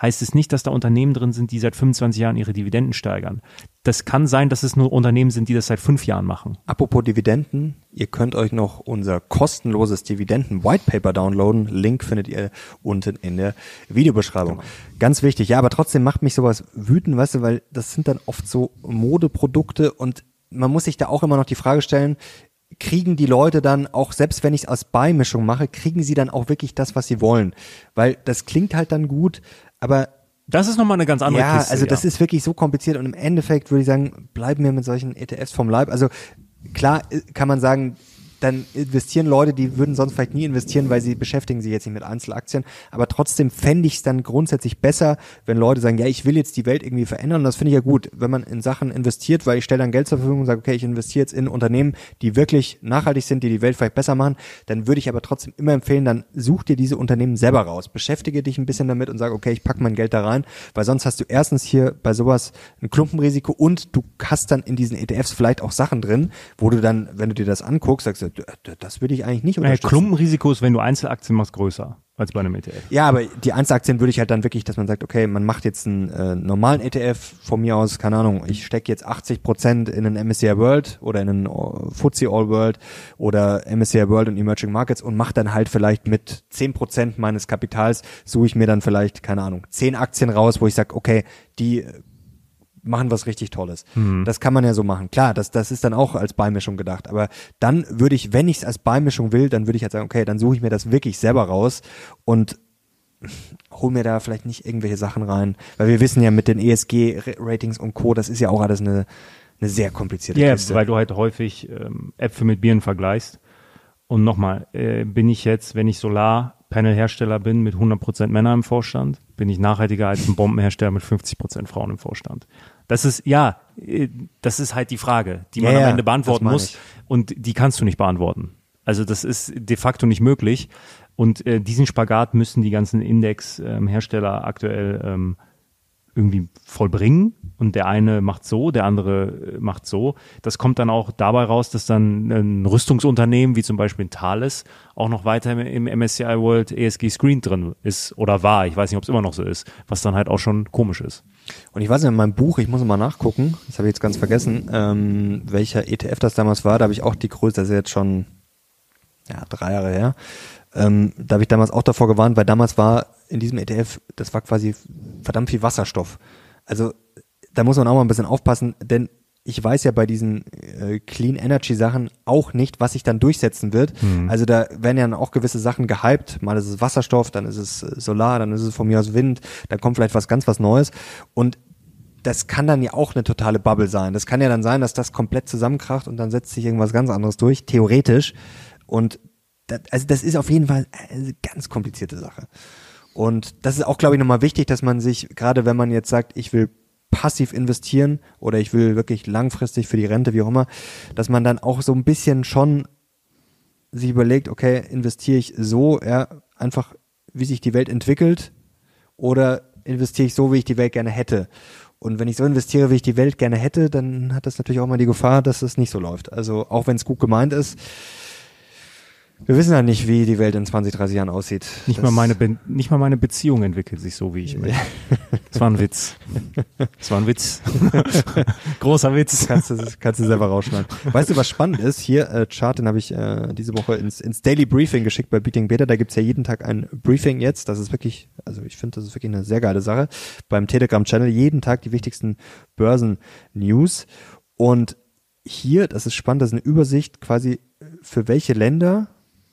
heißt es nicht, dass da Unternehmen drin sind, die seit fünfundzwanzig Jahren ihre Dividenden steigern. Das kann sein, dass es nur Unternehmen sind, die das seit fünf Jahren machen. Apropos Dividenden, ihr könnt euch noch unser kostenloses Dividenden-Whitepaper downloaden. Link findet ihr unten in der Videobeschreibung. Genau. Ganz wichtig, ja, aber trotzdem macht mich sowas wütend, weißt du, weil das sind dann oft so Modeprodukte und man muss sich da auch immer noch die Frage stellen, kriegen die Leute dann auch, selbst wenn ich es als Beimischung mache, kriegen sie dann auch wirklich das, was sie wollen? Weil das klingt halt dann gut, aber das ist nochmal eine ganz andere ja, Kiste. Also ja, das ist wirklich so kompliziert und im Endeffekt würde ich sagen, bleiben wir mit solchen E T Fs vom Leib. Also klar kann man sagen, dann investieren Leute, die würden sonst vielleicht nie investieren, weil sie beschäftigen sich jetzt nicht mit Einzelaktien. Aber trotzdem fände ich es dann grundsätzlich besser, wenn Leute sagen, ja, ich will jetzt die Welt irgendwie verändern. Und das finde ich ja gut, wenn man in Sachen investiert, weil ich stelle dann Geld zur Verfügung und sage, okay, ich investiere jetzt in Unternehmen, die wirklich nachhaltig sind, die die Welt vielleicht besser machen. Dann würde ich aber trotzdem immer empfehlen, dann such dir diese Unternehmen selber raus. Beschäftige dich ein bisschen damit und sag, okay, ich packe mein Geld da rein, weil sonst hast du erstens hier bei sowas ein Klumpenrisiko und du hast dann in diesen E T Fs vielleicht auch Sachen drin, wo du dann, wenn du dir das anguckst, sagst du, das würde ich eigentlich nicht unterstützen. Klumpenrisiko ist, wenn du Einzelaktien machst, größer als bei einem E T F. Ja, aber die Einzelaktien würde ich halt dann wirklich, dass man sagt, okay, man macht jetzt einen äh, normalen E T F von mir aus, keine Ahnung, ich stecke jetzt achtzig Prozent in einen M S C I World oder in einen F T S E All World oder M S C I World und Emerging Markets und mache dann halt vielleicht mit zehn Prozent meines Kapitals, suche ich mir dann vielleicht, keine Ahnung, zehn Aktien raus, wo ich sage, okay, die machen was richtig Tolles. Mhm. Das kann man ja so machen. Klar, das das ist dann auch als Beimischung gedacht. Aber dann würde ich, wenn ich es als Beimischung will, dann würde ich halt sagen, okay, dann suche ich mir das wirklich selber raus und hol mir da vielleicht nicht irgendwelche Sachen rein. Weil wir wissen ja mit den E S G-Ratings und Co., das ist ja auch alles eine eine sehr komplizierte ja, Kiste. Ja, weil du halt häufig ähm, Äpfel mit Birnen vergleichst. Und nochmal, äh, bin ich jetzt, wenn ich Solarpanelhersteller bin, mit hundert Prozent Männer im Vorstand, bin ich nachhaltiger als ein Bombenhersteller mit fünfzig Prozent Frauen im Vorstand. Das ist, ja, das ist halt die Frage, die man ja, am Ende beantworten muss. ich. Und die kannst du nicht beantworten. Also das ist de facto nicht möglich. Und äh, diesen Spagat müssen die ganzen Indexhersteller ähm, aktuell ähm, irgendwie vollbringen. Und der eine macht so, der andere macht so. Das kommt dann auch dabei raus, dass dann ein Rüstungsunternehmen, wie zum Beispiel ein Thales, auch noch weiter im M S C I World E S G Screen drin ist oder war. Ich weiß nicht, ob es immer noch so ist, was dann halt auch schon komisch ist. Und ich weiß nicht, in meinem Buch, ich muss mal nachgucken, das habe ich jetzt ganz vergessen, ähm, welcher E T F das damals war, da habe ich auch die Größe, das ist jetzt schon ja, drei Jahre her, ähm, da habe ich damals auch davor gewarnt, weil damals war in diesem E T F, das war quasi verdammt viel Wasserstoff. Also da muss man auch mal ein bisschen aufpassen, denn ich weiß ja bei diesen äh, Clean Energy Sachen auch nicht, was sich dann durchsetzen wird. Mhm. Also da werden ja auch gewisse Sachen gehypt. Mal ist es Wasserstoff, dann ist es Solar, dann ist es von mir aus Wind, dann kommt vielleicht was ganz was Neues. Und das kann dann ja auch eine totale Bubble sein. Das kann ja dann sein, dass das komplett zusammenkracht und dann setzt sich irgendwas ganz anderes durch, theoretisch. Und das, also das ist auf jeden Fall eine ganz komplizierte Sache. Und das ist auch, glaube ich, nochmal wichtig, dass man sich, gerade wenn man jetzt sagt, ich will passiv investieren oder ich will wirklich langfristig für die Rente, wie auch immer, dass man dann auch so ein bisschen schon sich überlegt, okay, investiere ich so, ja, einfach wie sich die Welt entwickelt oder investiere ich so, wie ich die Welt gerne hätte. Und wenn ich so investiere, wie ich die Welt gerne hätte, dann hat das natürlich auch mal die Gefahr, dass es nicht so läuft. Also auch wenn es gut gemeint ist, wir wissen ja nicht, wie die Welt in zwanzig, dreißig Jahren aussieht. Nicht mal meine Be- nicht mal meine Beziehung entwickelt sich so, wie ich möchte. Das war ein Witz. Das war ein Witz. Großer Witz. Kannst du, kannst du selber rausschneiden. Weißt du, was spannend ist? Hier, äh, Chart, den habe ich äh, diese Woche ins, ins Daily Briefing geschickt bei Beating Beta. Da gibt's ja jeden Tag ein Briefing jetzt. Das ist wirklich, also ich finde, das ist wirklich eine sehr geile Sache. Beim Telegram-Channel jeden Tag die wichtigsten Börsen-News. Und hier, das ist spannend, das ist eine Übersicht quasi für welche Länder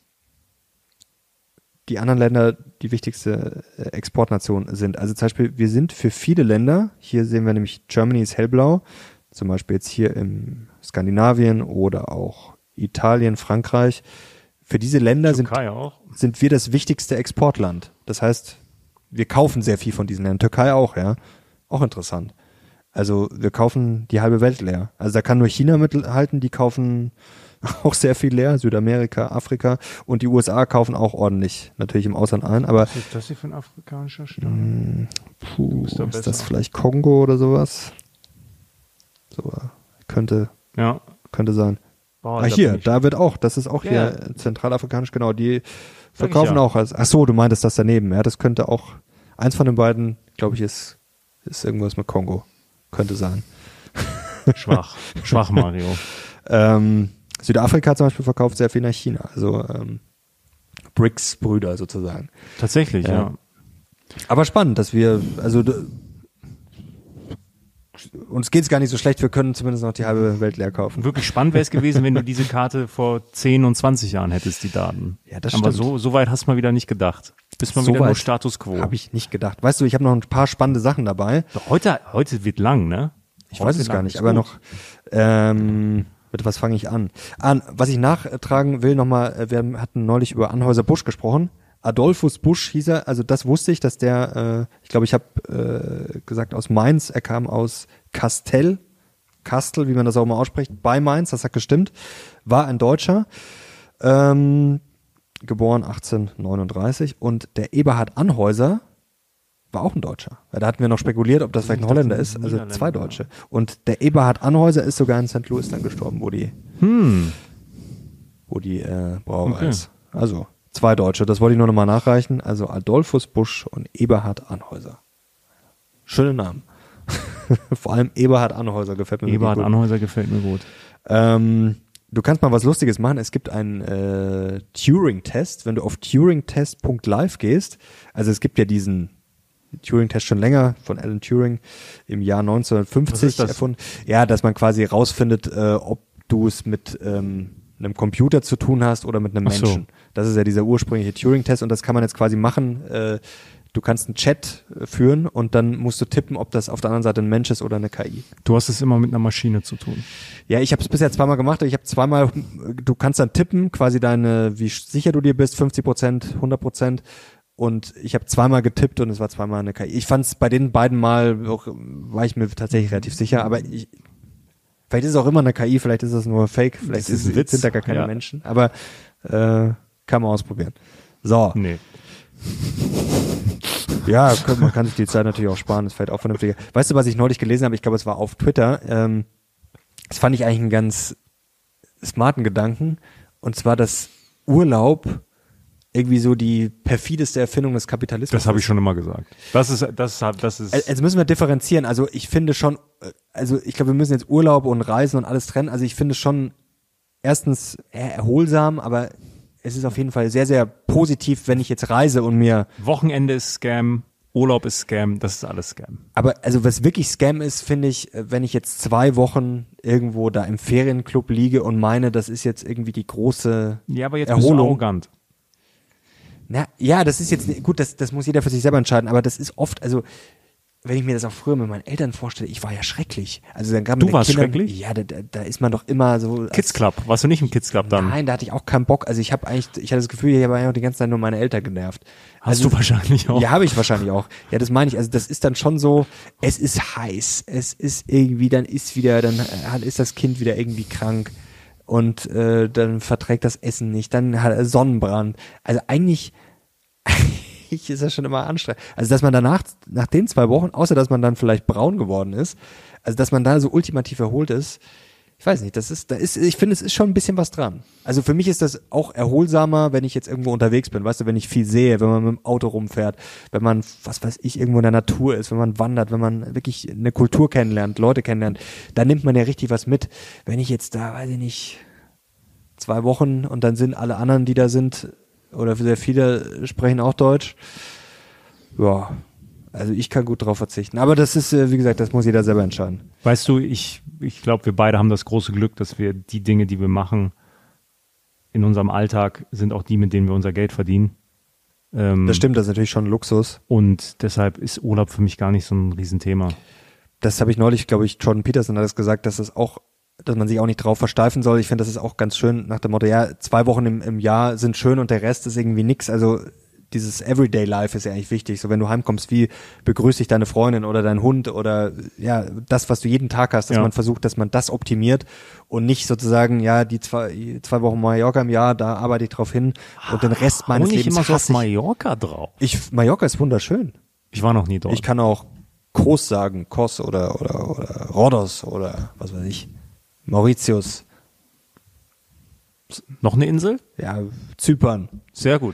die anderen Länder die wichtigste Exportnation sind. Also zum Beispiel, wir sind für viele Länder, hier sehen wir nämlich Germany ist hellblau, zum Beispiel jetzt hier im Skandinavien oder auch Italien, Frankreich. Für diese Länder sind, sind wir das wichtigste Exportland. Das heißt, wir kaufen sehr viel von diesen Ländern. Türkei auch, ja. Auch interessant. Also wir kaufen die halbe Welt leer. Also da kann nur China mithalten, die kaufen auch sehr viel leer, Südamerika, Afrika und die U S A kaufen auch ordentlich, natürlich im Ausland ein, aber was ist das hier für ein afrikanischer Staat? Mh, puh, da ist das vielleicht Kongo oder sowas? So, könnte, ja. könnte sein. Boah, ah, hier, da wird auch, das ist auch ja. hier zentralafrikanisch, genau, die verkaufen auch als, ach so, du meintest das daneben, ja, das könnte auch, Eins von den beiden, glaube ich, ist, ist irgendwas mit Kongo. Könnte sein. Schwach. Schwach, Mario. ähm, Südafrika zum Beispiel verkauft sehr viel nach China. Also ähm, BRICS-Brüder sozusagen. Tatsächlich, ja. ja. Aber spannend, dass wir, also d- uns geht's gar nicht so schlecht, wir können zumindest noch die halbe Welt leer kaufen. Wirklich spannend wäre es gewesen, wenn du diese Karte vor zehn und zwanzig Jahren hättest, die Daten. Ja, das Aber stimmt. so, so weit hast du mal wieder nicht gedacht. Bist mal So wieder nur weit Status Quo. Habe ich nicht gedacht. Weißt du, ich habe noch ein paar spannende Sachen dabei. Doch heute, heute wird lang, ne? Ich weiß es gar nicht, aber noch, ähm, mit was fange ich an? An, was ich nachtragen will nochmal, wir hatten neulich über Anheuser-Busch gesprochen. Adolphus Busch hieß er, also das wusste ich, dass der, äh, ich glaube, ich habe äh, gesagt aus Mainz, er kam aus Kastel, Kastel, wie man das auch mal ausspricht, bei Mainz, das hat gestimmt, war ein Deutscher, ähm, geboren achtzehnhundertneununddreißig und der Eberhard Anheuser war auch ein Deutscher. Ja, da hatten wir noch spekuliert, ob das vielleicht ein Holländer ist, also zwei Deutsche. Und der Eberhard Anheuser ist sogar in Sankt Louis dann gestorben, wo die, Hm. wo die äh, Brauerei Okay. ist. Also zwei Deutsche, das wollte ich nur nochmal nachreichen. Also Adolphus Busch und Eberhard Anheuser. Schöne Namen. Vor allem Eberhard Anheuser gefällt mir Eberhard gut. Anheuser gefällt mir gut. Ähm, du kannst mal was Lustiges machen. Es gibt einen äh, Turing-Test. Wenn du auf turing test punkt live gehst, also es gibt ja diesen Turing-Test schon länger von Alan Turing im Jahr Was neunzehnhundertfünfzig ist das? erfunden. Ja, dass man quasi rausfindet, äh, ob du es mit ähm, einem Computer zu tun hast oder mit einem Ach so. Menschen. Das ist ja dieser ursprüngliche Turing-Test und das kann man jetzt quasi machen. Äh, du kannst einen Chat äh, führen und dann musst du tippen, ob das auf der anderen Seite ein Mensch ist oder eine K I. Du hast es immer mit einer Maschine zu tun. Ja, ich habe es bisher zweimal gemacht. Ich habe zweimal, du kannst dann tippen, quasi deine, wie sicher du dir bist, fünfzig Prozent, hundert Prozent. Und ich habe zweimal getippt und es war zweimal eine K I. Ich fand es bei den beiden Mal, auch, war ich mir tatsächlich relativ sicher, aber ich, vielleicht ist es auch immer eine K I, vielleicht ist es nur Fake, vielleicht Das ist ein ist, Witz. sind da gar keine Ja. Menschen, aber äh, kann man ausprobieren. So, Nee. ja, kann- man kann sich die Zeit natürlich auch sparen, das fällt auch vernünftiger. Weißt du, was ich neulich gelesen habe? Ich glaube, es war auf Twitter. Ähm, das fand ich eigentlich einen ganz smarten Gedanken. Und zwar, dass Urlaub irgendwie so die perfideste Erfindung des Kapitalismus Das habe ich ist. schon immer gesagt. Das ist, das ist, das ist. Also müssen wir differenzieren. Also ich finde schon, äh, also ich glaube, wir müssen jetzt Urlaub und Reisen und alles trennen. Also ich finde es schon erstens eher erholsam, aber es ist auf jeden Fall sehr, sehr positiv, wenn ich jetzt reise und mir, Wochenende ist Scam, Urlaub ist Scam, das ist alles Scam. aber also was wirklich Scam ist, finde ich, äh, wenn ich jetzt zwei Wochen irgendwo da im Ferienclub liege und meine, das ist jetzt irgendwie die große Ja, aber jetzt bist du Erholung. arrogant. Na, ja, das ist jetzt, nicht- gut, das, das muss jeder für sich selber entscheiden, aber das ist oft, also, wenn ich mir das auch früher mit meinen Eltern vorstelle, ich war ja schrecklich. Also dann gab Du warst schrecklich? Ja, da, da, da ist man doch immer so. als- Kids Club, warst du nicht im Kids Club dann? Nein, da hatte ich auch keinen Bock. Also ich habe eigentlich, ich hatte das Gefühl, ich habe eigentlich die ganze Zeit nur meine Eltern genervt. Hast also, du wahrscheinlich auch. Ja, habe ich wahrscheinlich auch. Ja, das meine ich. Also das ist dann schon so, es ist heiß, es ist irgendwie, dann ist wieder, dann äh, ist das Kind wieder irgendwie krank und äh, dann verträgt das Essen nicht, dann hat er Sonnenbrand. Also eigentlich, eigentlich ist das schon immer anstrengend. Also dass man danach, nach den zwei Wochen, außer dass man dann vielleicht braun geworden ist, also dass man da so ultimativ erholt ist, ich weiß nicht, das ist, da ist, ich finde, es ist schon ein bisschen was dran. Also für mich ist das auch erholsamer, wenn ich jetzt irgendwo unterwegs bin, weißt du, wenn ich viel sehe, wenn man mit dem Auto rumfährt, wenn man, was weiß ich, irgendwo in der Natur ist, wenn man wandert, wenn man wirklich eine Kultur kennenlernt, Leute kennenlernt, da nimmt man ja richtig was mit. Wenn ich jetzt da, weiß ich nicht, zwei Wochen und dann sind alle anderen, die da sind, oder sehr viele sprechen auch Deutsch, ja, also ich kann gut drauf verzichten. Aber das ist, äh, wie gesagt, das muss jeder selber entscheiden. Weißt du, ich, ich glaube, wir beide haben das große Glück, dass wir die Dinge, die wir machen, in unserem Alltag, sind auch die, mit denen wir unser Geld verdienen. Ähm, Das stimmt, das ist natürlich schon Luxus. Und deshalb ist Urlaub für mich gar nicht so ein Riesenthema. Das habe ich neulich, glaube ich, Jordan Peterson hat das gesagt, dass es auch, dass man sich auch nicht drauf versteifen soll. Ich finde, das ist auch ganz schön nach dem Motto, ja, zwei Wochen im, im Jahr sind schön und der Rest ist irgendwie nix. Also dieses Everyday Life ist ja eigentlich wichtig. So wenn du heimkommst, wie begrüßt dich deine Freundin oder dein Hund oder ja, das, was du jeden Tag hast, dass Ja. man versucht, dass man das optimiert und nicht sozusagen, ja, die zwei, zwei Wochen Mallorca im Jahr, da arbeite ich drauf hin und den Rest meines Hau nicht Lebens immer so auf hasse ich. Mallorca drauf. ich. Mallorca ist wunderschön. Ich war noch nie dort. Ich kann auch Kos sagen, Kos oder, oder, oder Rhodos oder was weiß ich, Mauritius. Noch eine Insel? Ja, Zypern. Sehr gut.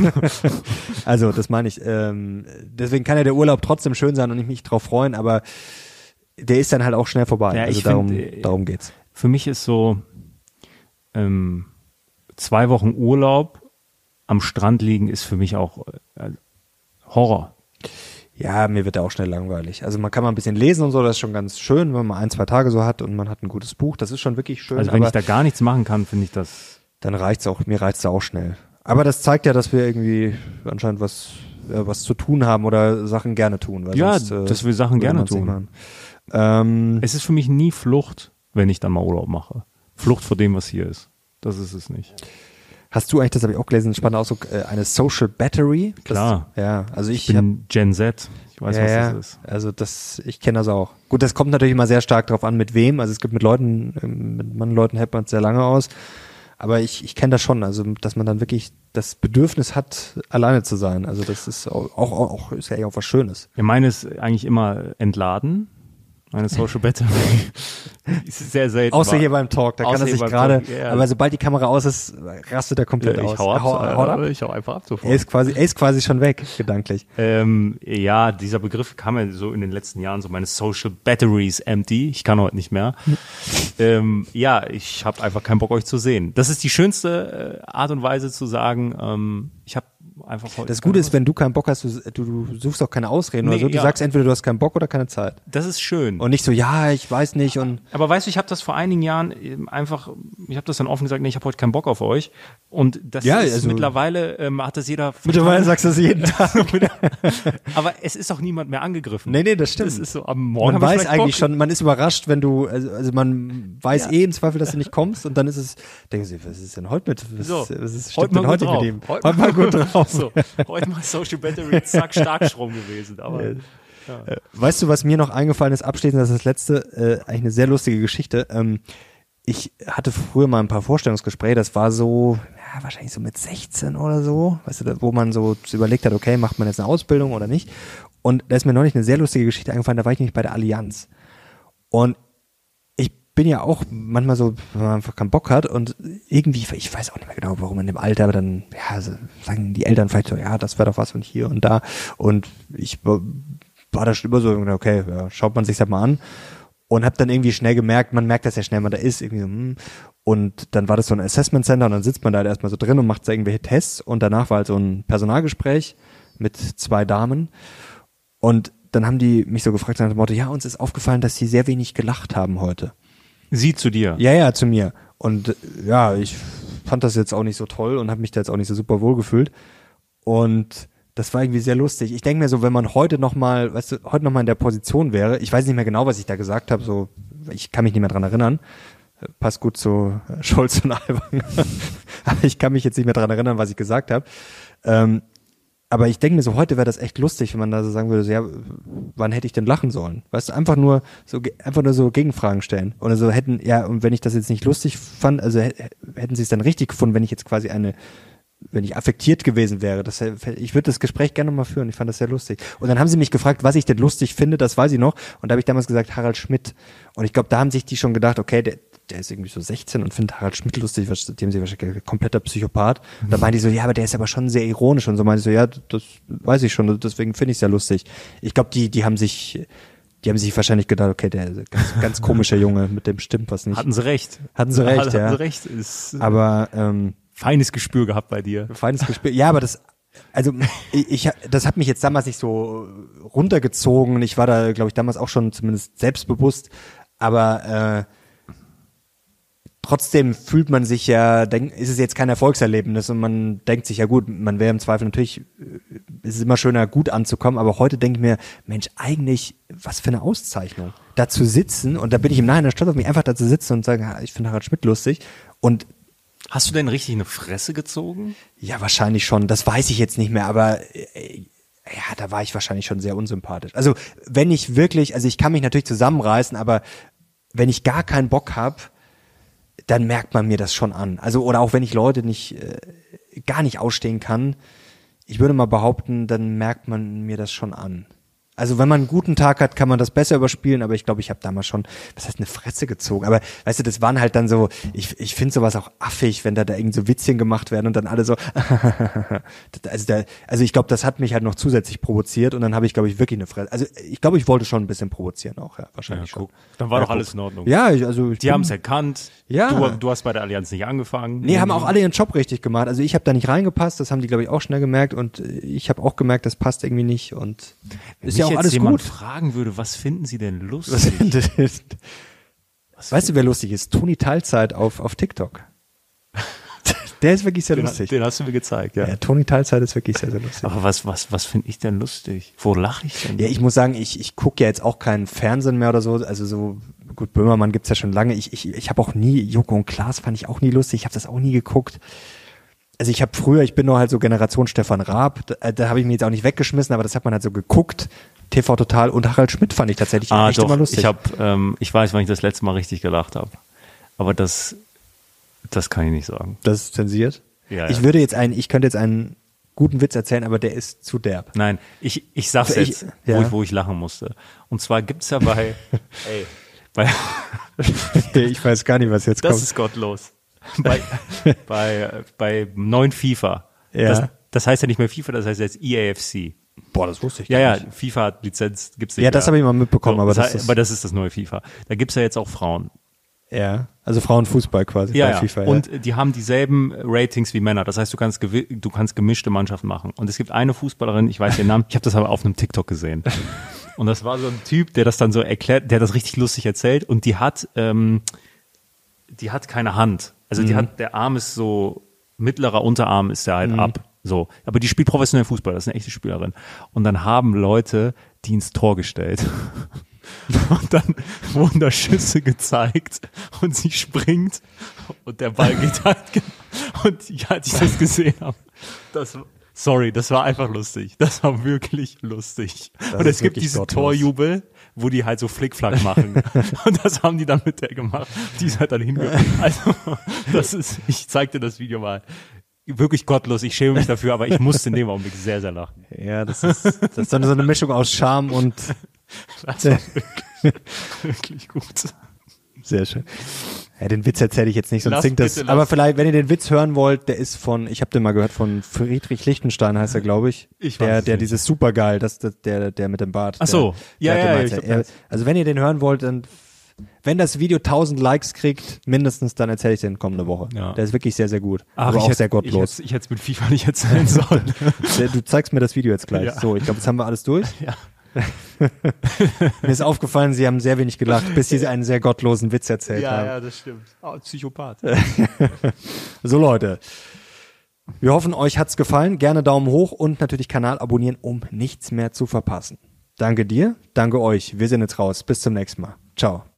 Also, das meine ich. Ähm, deswegen kann ja der Urlaub trotzdem schön sein und ich mich drauf freuen, aber der ist dann halt auch schnell vorbei. Ja, also ich darum, find, darum geht's. Für mich ist so ähm, zwei Wochen Urlaub am Strand liegen ist für mich auch äh, Horror. Ja, mir wird da auch schnell langweilig. Also man kann mal ein bisschen lesen und so, das ist schon ganz schön, wenn man ein, zwei Tage so hat und man hat ein gutes Buch, das ist schon wirklich schön. Also wenn ich da gar nichts machen kann, finde ich das... Dann reicht's auch, mir reicht's da auch schnell. Aber das zeigt ja, dass wir irgendwie anscheinend was, äh, was zu tun haben oder Sachen gerne tun. Weil Ja, sonst, äh, dass wir Sachen würde gerne man's nicht tun. machen. Ähm, Es ist für mich nie Flucht, wenn ich dann mal Urlaub mache. Flucht vor dem, was hier ist. Das ist es nicht. Hast du eigentlich, das habe ich auch gelesen, spannend Ausdruck, äh, eine Social Battery? Das, Klar. Ja, also ich, Ich hab, bin Gen Z. Ich weiß, ja, was ja, das ist. also das, ich kenne das auch. Gut, das kommt natürlich immer sehr stark drauf an, mit wem. Also es gibt mit Leuten, ähm, mit manchen Leuten hält man es sehr lange aus. Aber ich, ich kenne das schon, also dass man dann wirklich das Bedürfnis hat, alleine zu sein. Also das ist auch, auch, auch ist ja eigentlich auch was Schönes. Ja, meine ist eigentlich immer entladen. Meine Social Battery ist sehr selten. Außer war. hier beim Talk, da kann Außer er hier sich beim gerade, Talk, ja. aber sobald die Kamera aus ist, rastet er komplett Ja, ich aus. hau ab, Hau- haut ab. Ich hau einfach ab sofort. Er ist quasi, er ist quasi schon weg, gedanklich. Ähm, ja, dieser Begriff kam ja so in den letzten Jahren, so meine Social Batteries empty. Ich kann heute nicht mehr. ähm, ja, ich habe einfach keinen Bock, euch zu sehen. Das ist die schönste äh, Art und Weise zu sagen, ähm, ich habe einfach heute... Das Gute ist, wenn du keinen Bock hast, du, du, du suchst auch keine Ausreden Nee, oder so. Du ja. sagst entweder, du hast keinen Bock oder keine Zeit. Das ist schön. Und nicht so, ja, ich weiß nicht und Aber weißt du, ich habe das vor einigen Jahren eben einfach, ich habe das dann offen gesagt, nee, ich habe heute keinen Bock auf euch. Und das Ja, ist also- mittlerweile, ähm, hat das jeder mittlerweile verstanden. sagst du das jeden Tag. Aber es ist auch niemand mehr angegriffen. Nee, nee, das stimmt. Das ist so, am Morgen Man hab ich weiß vielleicht eigentlich Bock. schon, man ist überrascht, wenn du, also, also man weiß Ja. eh im Zweifel, dass du nicht kommst und dann ist es, denken sie, was ist denn heute mit, was, So, was ist, heute stimmt denn mal heute gut drauf. mit ihm? Heute, Heute mal gut drauf. So, heute mal Social Battery, zack, Starkstrom gewesen. Aber Äh, Weißt du, was mir noch eingefallen ist, abschließend, das ist das letzte, äh, eigentlich eine sehr lustige Geschichte. Ähm, ich hatte früher mal ein paar Vorstellungsgespräche, das war so, ja, wahrscheinlich so mit sechzehn oder so, weißt du, wo man so überlegt hat, okay, macht man jetzt eine Ausbildung oder nicht? Und da ist mir neulich eine sehr lustige Geschichte eingefallen, da war ich nämlich bei der Allianz. Und ich bin ja auch manchmal so, wenn man einfach keinen Bock hat und irgendwie, ich weiß auch nicht mehr genau, warum in dem Alter, aber dann, ja, so sagen die Eltern vielleicht so, ja, das wäre doch was und hier und da. Und ich war da schon immer so, okay, ja, schaut man sich das mal an. Und habe dann irgendwie schnell gemerkt, man merkt das ja schnell, man da ist irgendwie so, hm. Und dann war das so ein Assessment Center und dann sitzt man da halt erstmal so drin und macht so irgendwelche Tests und danach war halt so ein Personalgespräch mit zwei Damen und dann haben die mich so gefragt nach dem Motto, ja, uns ist aufgefallen, dass sie sehr wenig gelacht haben heute. sie zu dir. Ja, ja, zu mir. Und äh, ja, ich fand das jetzt auch nicht so toll und habe mich da jetzt auch nicht so super wohl gefühlt. Und das war irgendwie sehr lustig. Ich denke mir so, wenn man heute nochmal, weißt du, heute nochmal in der Position wäre, ich weiß nicht mehr genau, was ich da gesagt habe, so, ich kann mich nicht mehr dran erinnern. Passt gut zu äh, Scholz und Alban. Aber ich kann mich jetzt nicht mehr dran erinnern, was ich gesagt habe. Ähm, aber ich denke mir so, heute wäre das echt lustig, wenn man da so sagen würde, so, ja, wann hätte ich denn lachen sollen? Weißt du, einfach nur so, einfach nur so Gegenfragen stellen. Oder so hätten, ja, und wenn ich das jetzt nicht lustig fand, also hätten sie es dann richtig gefunden, wenn ich jetzt quasi eine, wenn ich affektiert gewesen wäre. Das, ich würde das Gespräch gerne mal führen. Ich fand das sehr lustig. Und dann haben sie mich gefragt, was ich denn lustig finde, das weiß ich noch. Und da habe ich damals gesagt, Harald Schmidt. Und ich glaube, da haben sich die schon gedacht, okay, der, der ist irgendwie so sechzehn und findet Harald Schmidt lustig, die haben sie wahrscheinlich kompletter Psychopath. Und da meinte ich so, ja, aber der ist aber schon sehr ironisch. Und so meinte ich so, ja, das weiß ich schon, deswegen finde ich es ja lustig. Ich glaube, die, die haben sich, die haben sich wahrscheinlich gedacht, okay, der ist ganz, ganz komischer Junge, mit dem stimmt was nicht. Hatten sie recht. Hatten sie recht, Hatten ja. sie recht. Ist äh, Aber, ähm, feines Gespür gehabt bei dir. feines Gespür. Ja, aber das, also ich, ich, das hat mich jetzt damals nicht so runtergezogen. Ich war da, glaube ich, damals auch schon zumindest selbstbewusst. Aber äh, trotzdem fühlt man sich ja, denk, ist es jetzt kein Erfolgserlebnis und man denkt sich ja gut, man wäre im Zweifel natürlich, ist es immer schöner, gut anzukommen. Aber heute denke ich mir, Mensch, eigentlich, was für eine Auszeichnung. Da zu sitzen und da bin ich im Nachhinein stolz auf mich, einfach da zu sitzen und sagen, ich finde Harald Schmidt lustig und Hast du denn richtig eine Fresse gezogen? ja, wahrscheinlich schon. Das weiß ich jetzt nicht mehr, aber äh, ja, da war ich wahrscheinlich schon sehr unsympathisch. Also wenn ich wirklich, also ich kann mich natürlich zusammenreißen, aber wenn ich gar keinen Bock habe, dann merkt man mir das schon an. Also oder auch wenn ich Leute nicht äh, gar nicht ausstehen kann, ich würde mal behaupten, dann merkt man mir das schon an. Also wenn man einen guten Tag hat, kann man das besser überspielen, aber ich glaube, ich habe damals schon, was heißt, eine Fresse gezogen. Aber weißt du, das waren halt dann so, ich ich finde sowas auch affig, wenn da da irgend so Witzchen gemacht werden und dann alle so, also da, also ich glaube, das hat mich halt noch zusätzlich provoziert und dann habe ich, glaube ich, wirklich eine Fresse. Also ich glaube, ich wollte schon ein bisschen provozieren auch, ja, wahrscheinlich Ja, schon. guck. Dann war Ja, doch alles guck. in Ordnung. Ja, ich, also ich Die bin- haben es erkannt. Ja. Du, du hast bei der Allianz nicht angefangen. Nee, haben auch alle ihren Job richtig gemacht. Also ich habe da nicht reingepasst, das haben die, glaube ich, auch schnell gemerkt und ich habe auch gemerkt, das passt irgendwie nicht und Wenn ist mich ja auch jetzt alles jemand gut. fragen würde, was finden Sie denn lustig? Was denn das ist? Weißt du, wer lustig ist? Toni Teilzeit auf, auf TikTok. Der ist wirklich sehr den, lustig. den hast du mir gezeigt, ja. Ja, Toni Teilzeit ist wirklich sehr, sehr lustig. Aber was, was, was finde ich denn lustig? Wo lache ich denn? Ja, ich muss sagen, ich, ich gucke ja jetzt auch keinen Fernsehen mehr oder so. Also so, gut, Böhmermann gibt's ja schon lange. Ich, ich, ich habe auch nie, Joko und Klaas fand ich auch nie lustig. Ich habe das auch nie geguckt. Also ich habe früher, ich bin nur halt so Generation Stefan Raab. Da, da habe ich mir jetzt auch nicht weggeschmissen, aber das hat man halt so geguckt. T V Total und Harald Schmidt fand ich tatsächlich ah, echt doch, immer lustig. ich habe, ähm, ich weiß, wann ich das letzte Mal richtig gelacht habe. Aber das, das kann ich nicht sagen. Das ist zensiert. Ja, ja. Ich würde jetzt einen, ich könnte jetzt einen guten Witz erzählen, aber der ist zu derb. Nein, ich, ich sag's Ich- jetzt, ja. wo, ich, wo ich lachen musste. Und zwar gibt's ja bei, ey, bei, Ich weiß gar nicht, was jetzt das kommt. ist gottlos. Bei, bei, bei neuen FIFA. Ja. Das, das heißt ja nicht mehr FIFA, das heißt jetzt E A F C. Boah, das wusste ich Ja, gar ja, nicht. FIFA hat Lizenz, gibt's nicht Ja, das mehr. habe ich mal mitbekommen, So, aber das das heißt, ist, aber das ist das neue FIFA. Da gibt's ja jetzt auch Frauen. ja, also Frauenfußball quasi Ja, bei ja. FIFA. Ja. Und die haben dieselben Ratings wie Männer. Das heißt, du kannst gewi- du kannst gemischte Mannschaften machen. Und es gibt eine Fußballerin, ich weiß den Namen, ich habe das aber auf einem TikTok gesehen. Und das war so ein Typ, der das dann so erklärt, der das richtig lustig erzählt. Und die hat, ähm, die hat keine Hand. Also die hat, der Arm ist so, mittlerer Unterarm ist der halt ab. So. Aber die spielt professionell Fußball, das ist eine echte Spielerin. Und dann haben Leute die ins Tor gestellt. Und dann wurden da Schüsse gezeigt und sie springt und der Ball geht halt. ge- Und ja, als ich das gesehen habe, das, sorry, das war einfach lustig. Das war wirklich lustig. Und ist es gibt wirklich diesen gottlos. Torjubel, wo die halt so Flickflack machen. Und das haben die dann mit der gemacht. Die ist halt dann hingegangen. Also, das ist, ich zeig dir das Video mal. Wirklich gottlos, ich schäme mich dafür, aber ich musste in dem Augenblick sehr, sehr lachen. ja, das ist, das ist dann so eine Mischung aus Charme und Das war wirklich, wirklich gut. sehr schön. Ja, den Witz erzähle ich jetzt nicht, sonst Lass, singt das. bitte, lass. Aber vielleicht, wenn ihr den Witz hören wollt, der ist von, ich habe den mal gehört, von Friedrich Lichtenstein heißt er, glaube ich. Ich weiß der, es der nicht. dieses Supergeil, das, das der, der mit dem Bart. Ach so. der, Ja, der ja, hat ja, den ich mal glaub, erzählt. Er- Also wenn ihr den hören wollt, dann, wenn das Video tausend Likes kriegt, mindestens, dann erzähle ich den kommende Woche. Ja. Der ist wirklich sehr, sehr gut. Ach, aber ich auch hätte, sehr Ich gottlos. hätte, ich hätte es mit FIFA nicht erzählen sollen. Du zeigst mir das Video jetzt gleich. Ja. So, ich glaube, jetzt haben wir alles durch. Ja. Mir ist aufgefallen, Sie haben sehr wenig gelacht, bis Sie einen sehr gottlosen Witz erzählt haben. das stimmt. Oh, Psychopath. So Leute, wir hoffen, euch hat's gefallen. Gerne Daumen hoch und natürlich Kanal abonnieren, um nichts mehr zu verpassen. Danke dir, danke euch. Wir sind jetzt raus. Bis zum nächsten Mal. Ciao.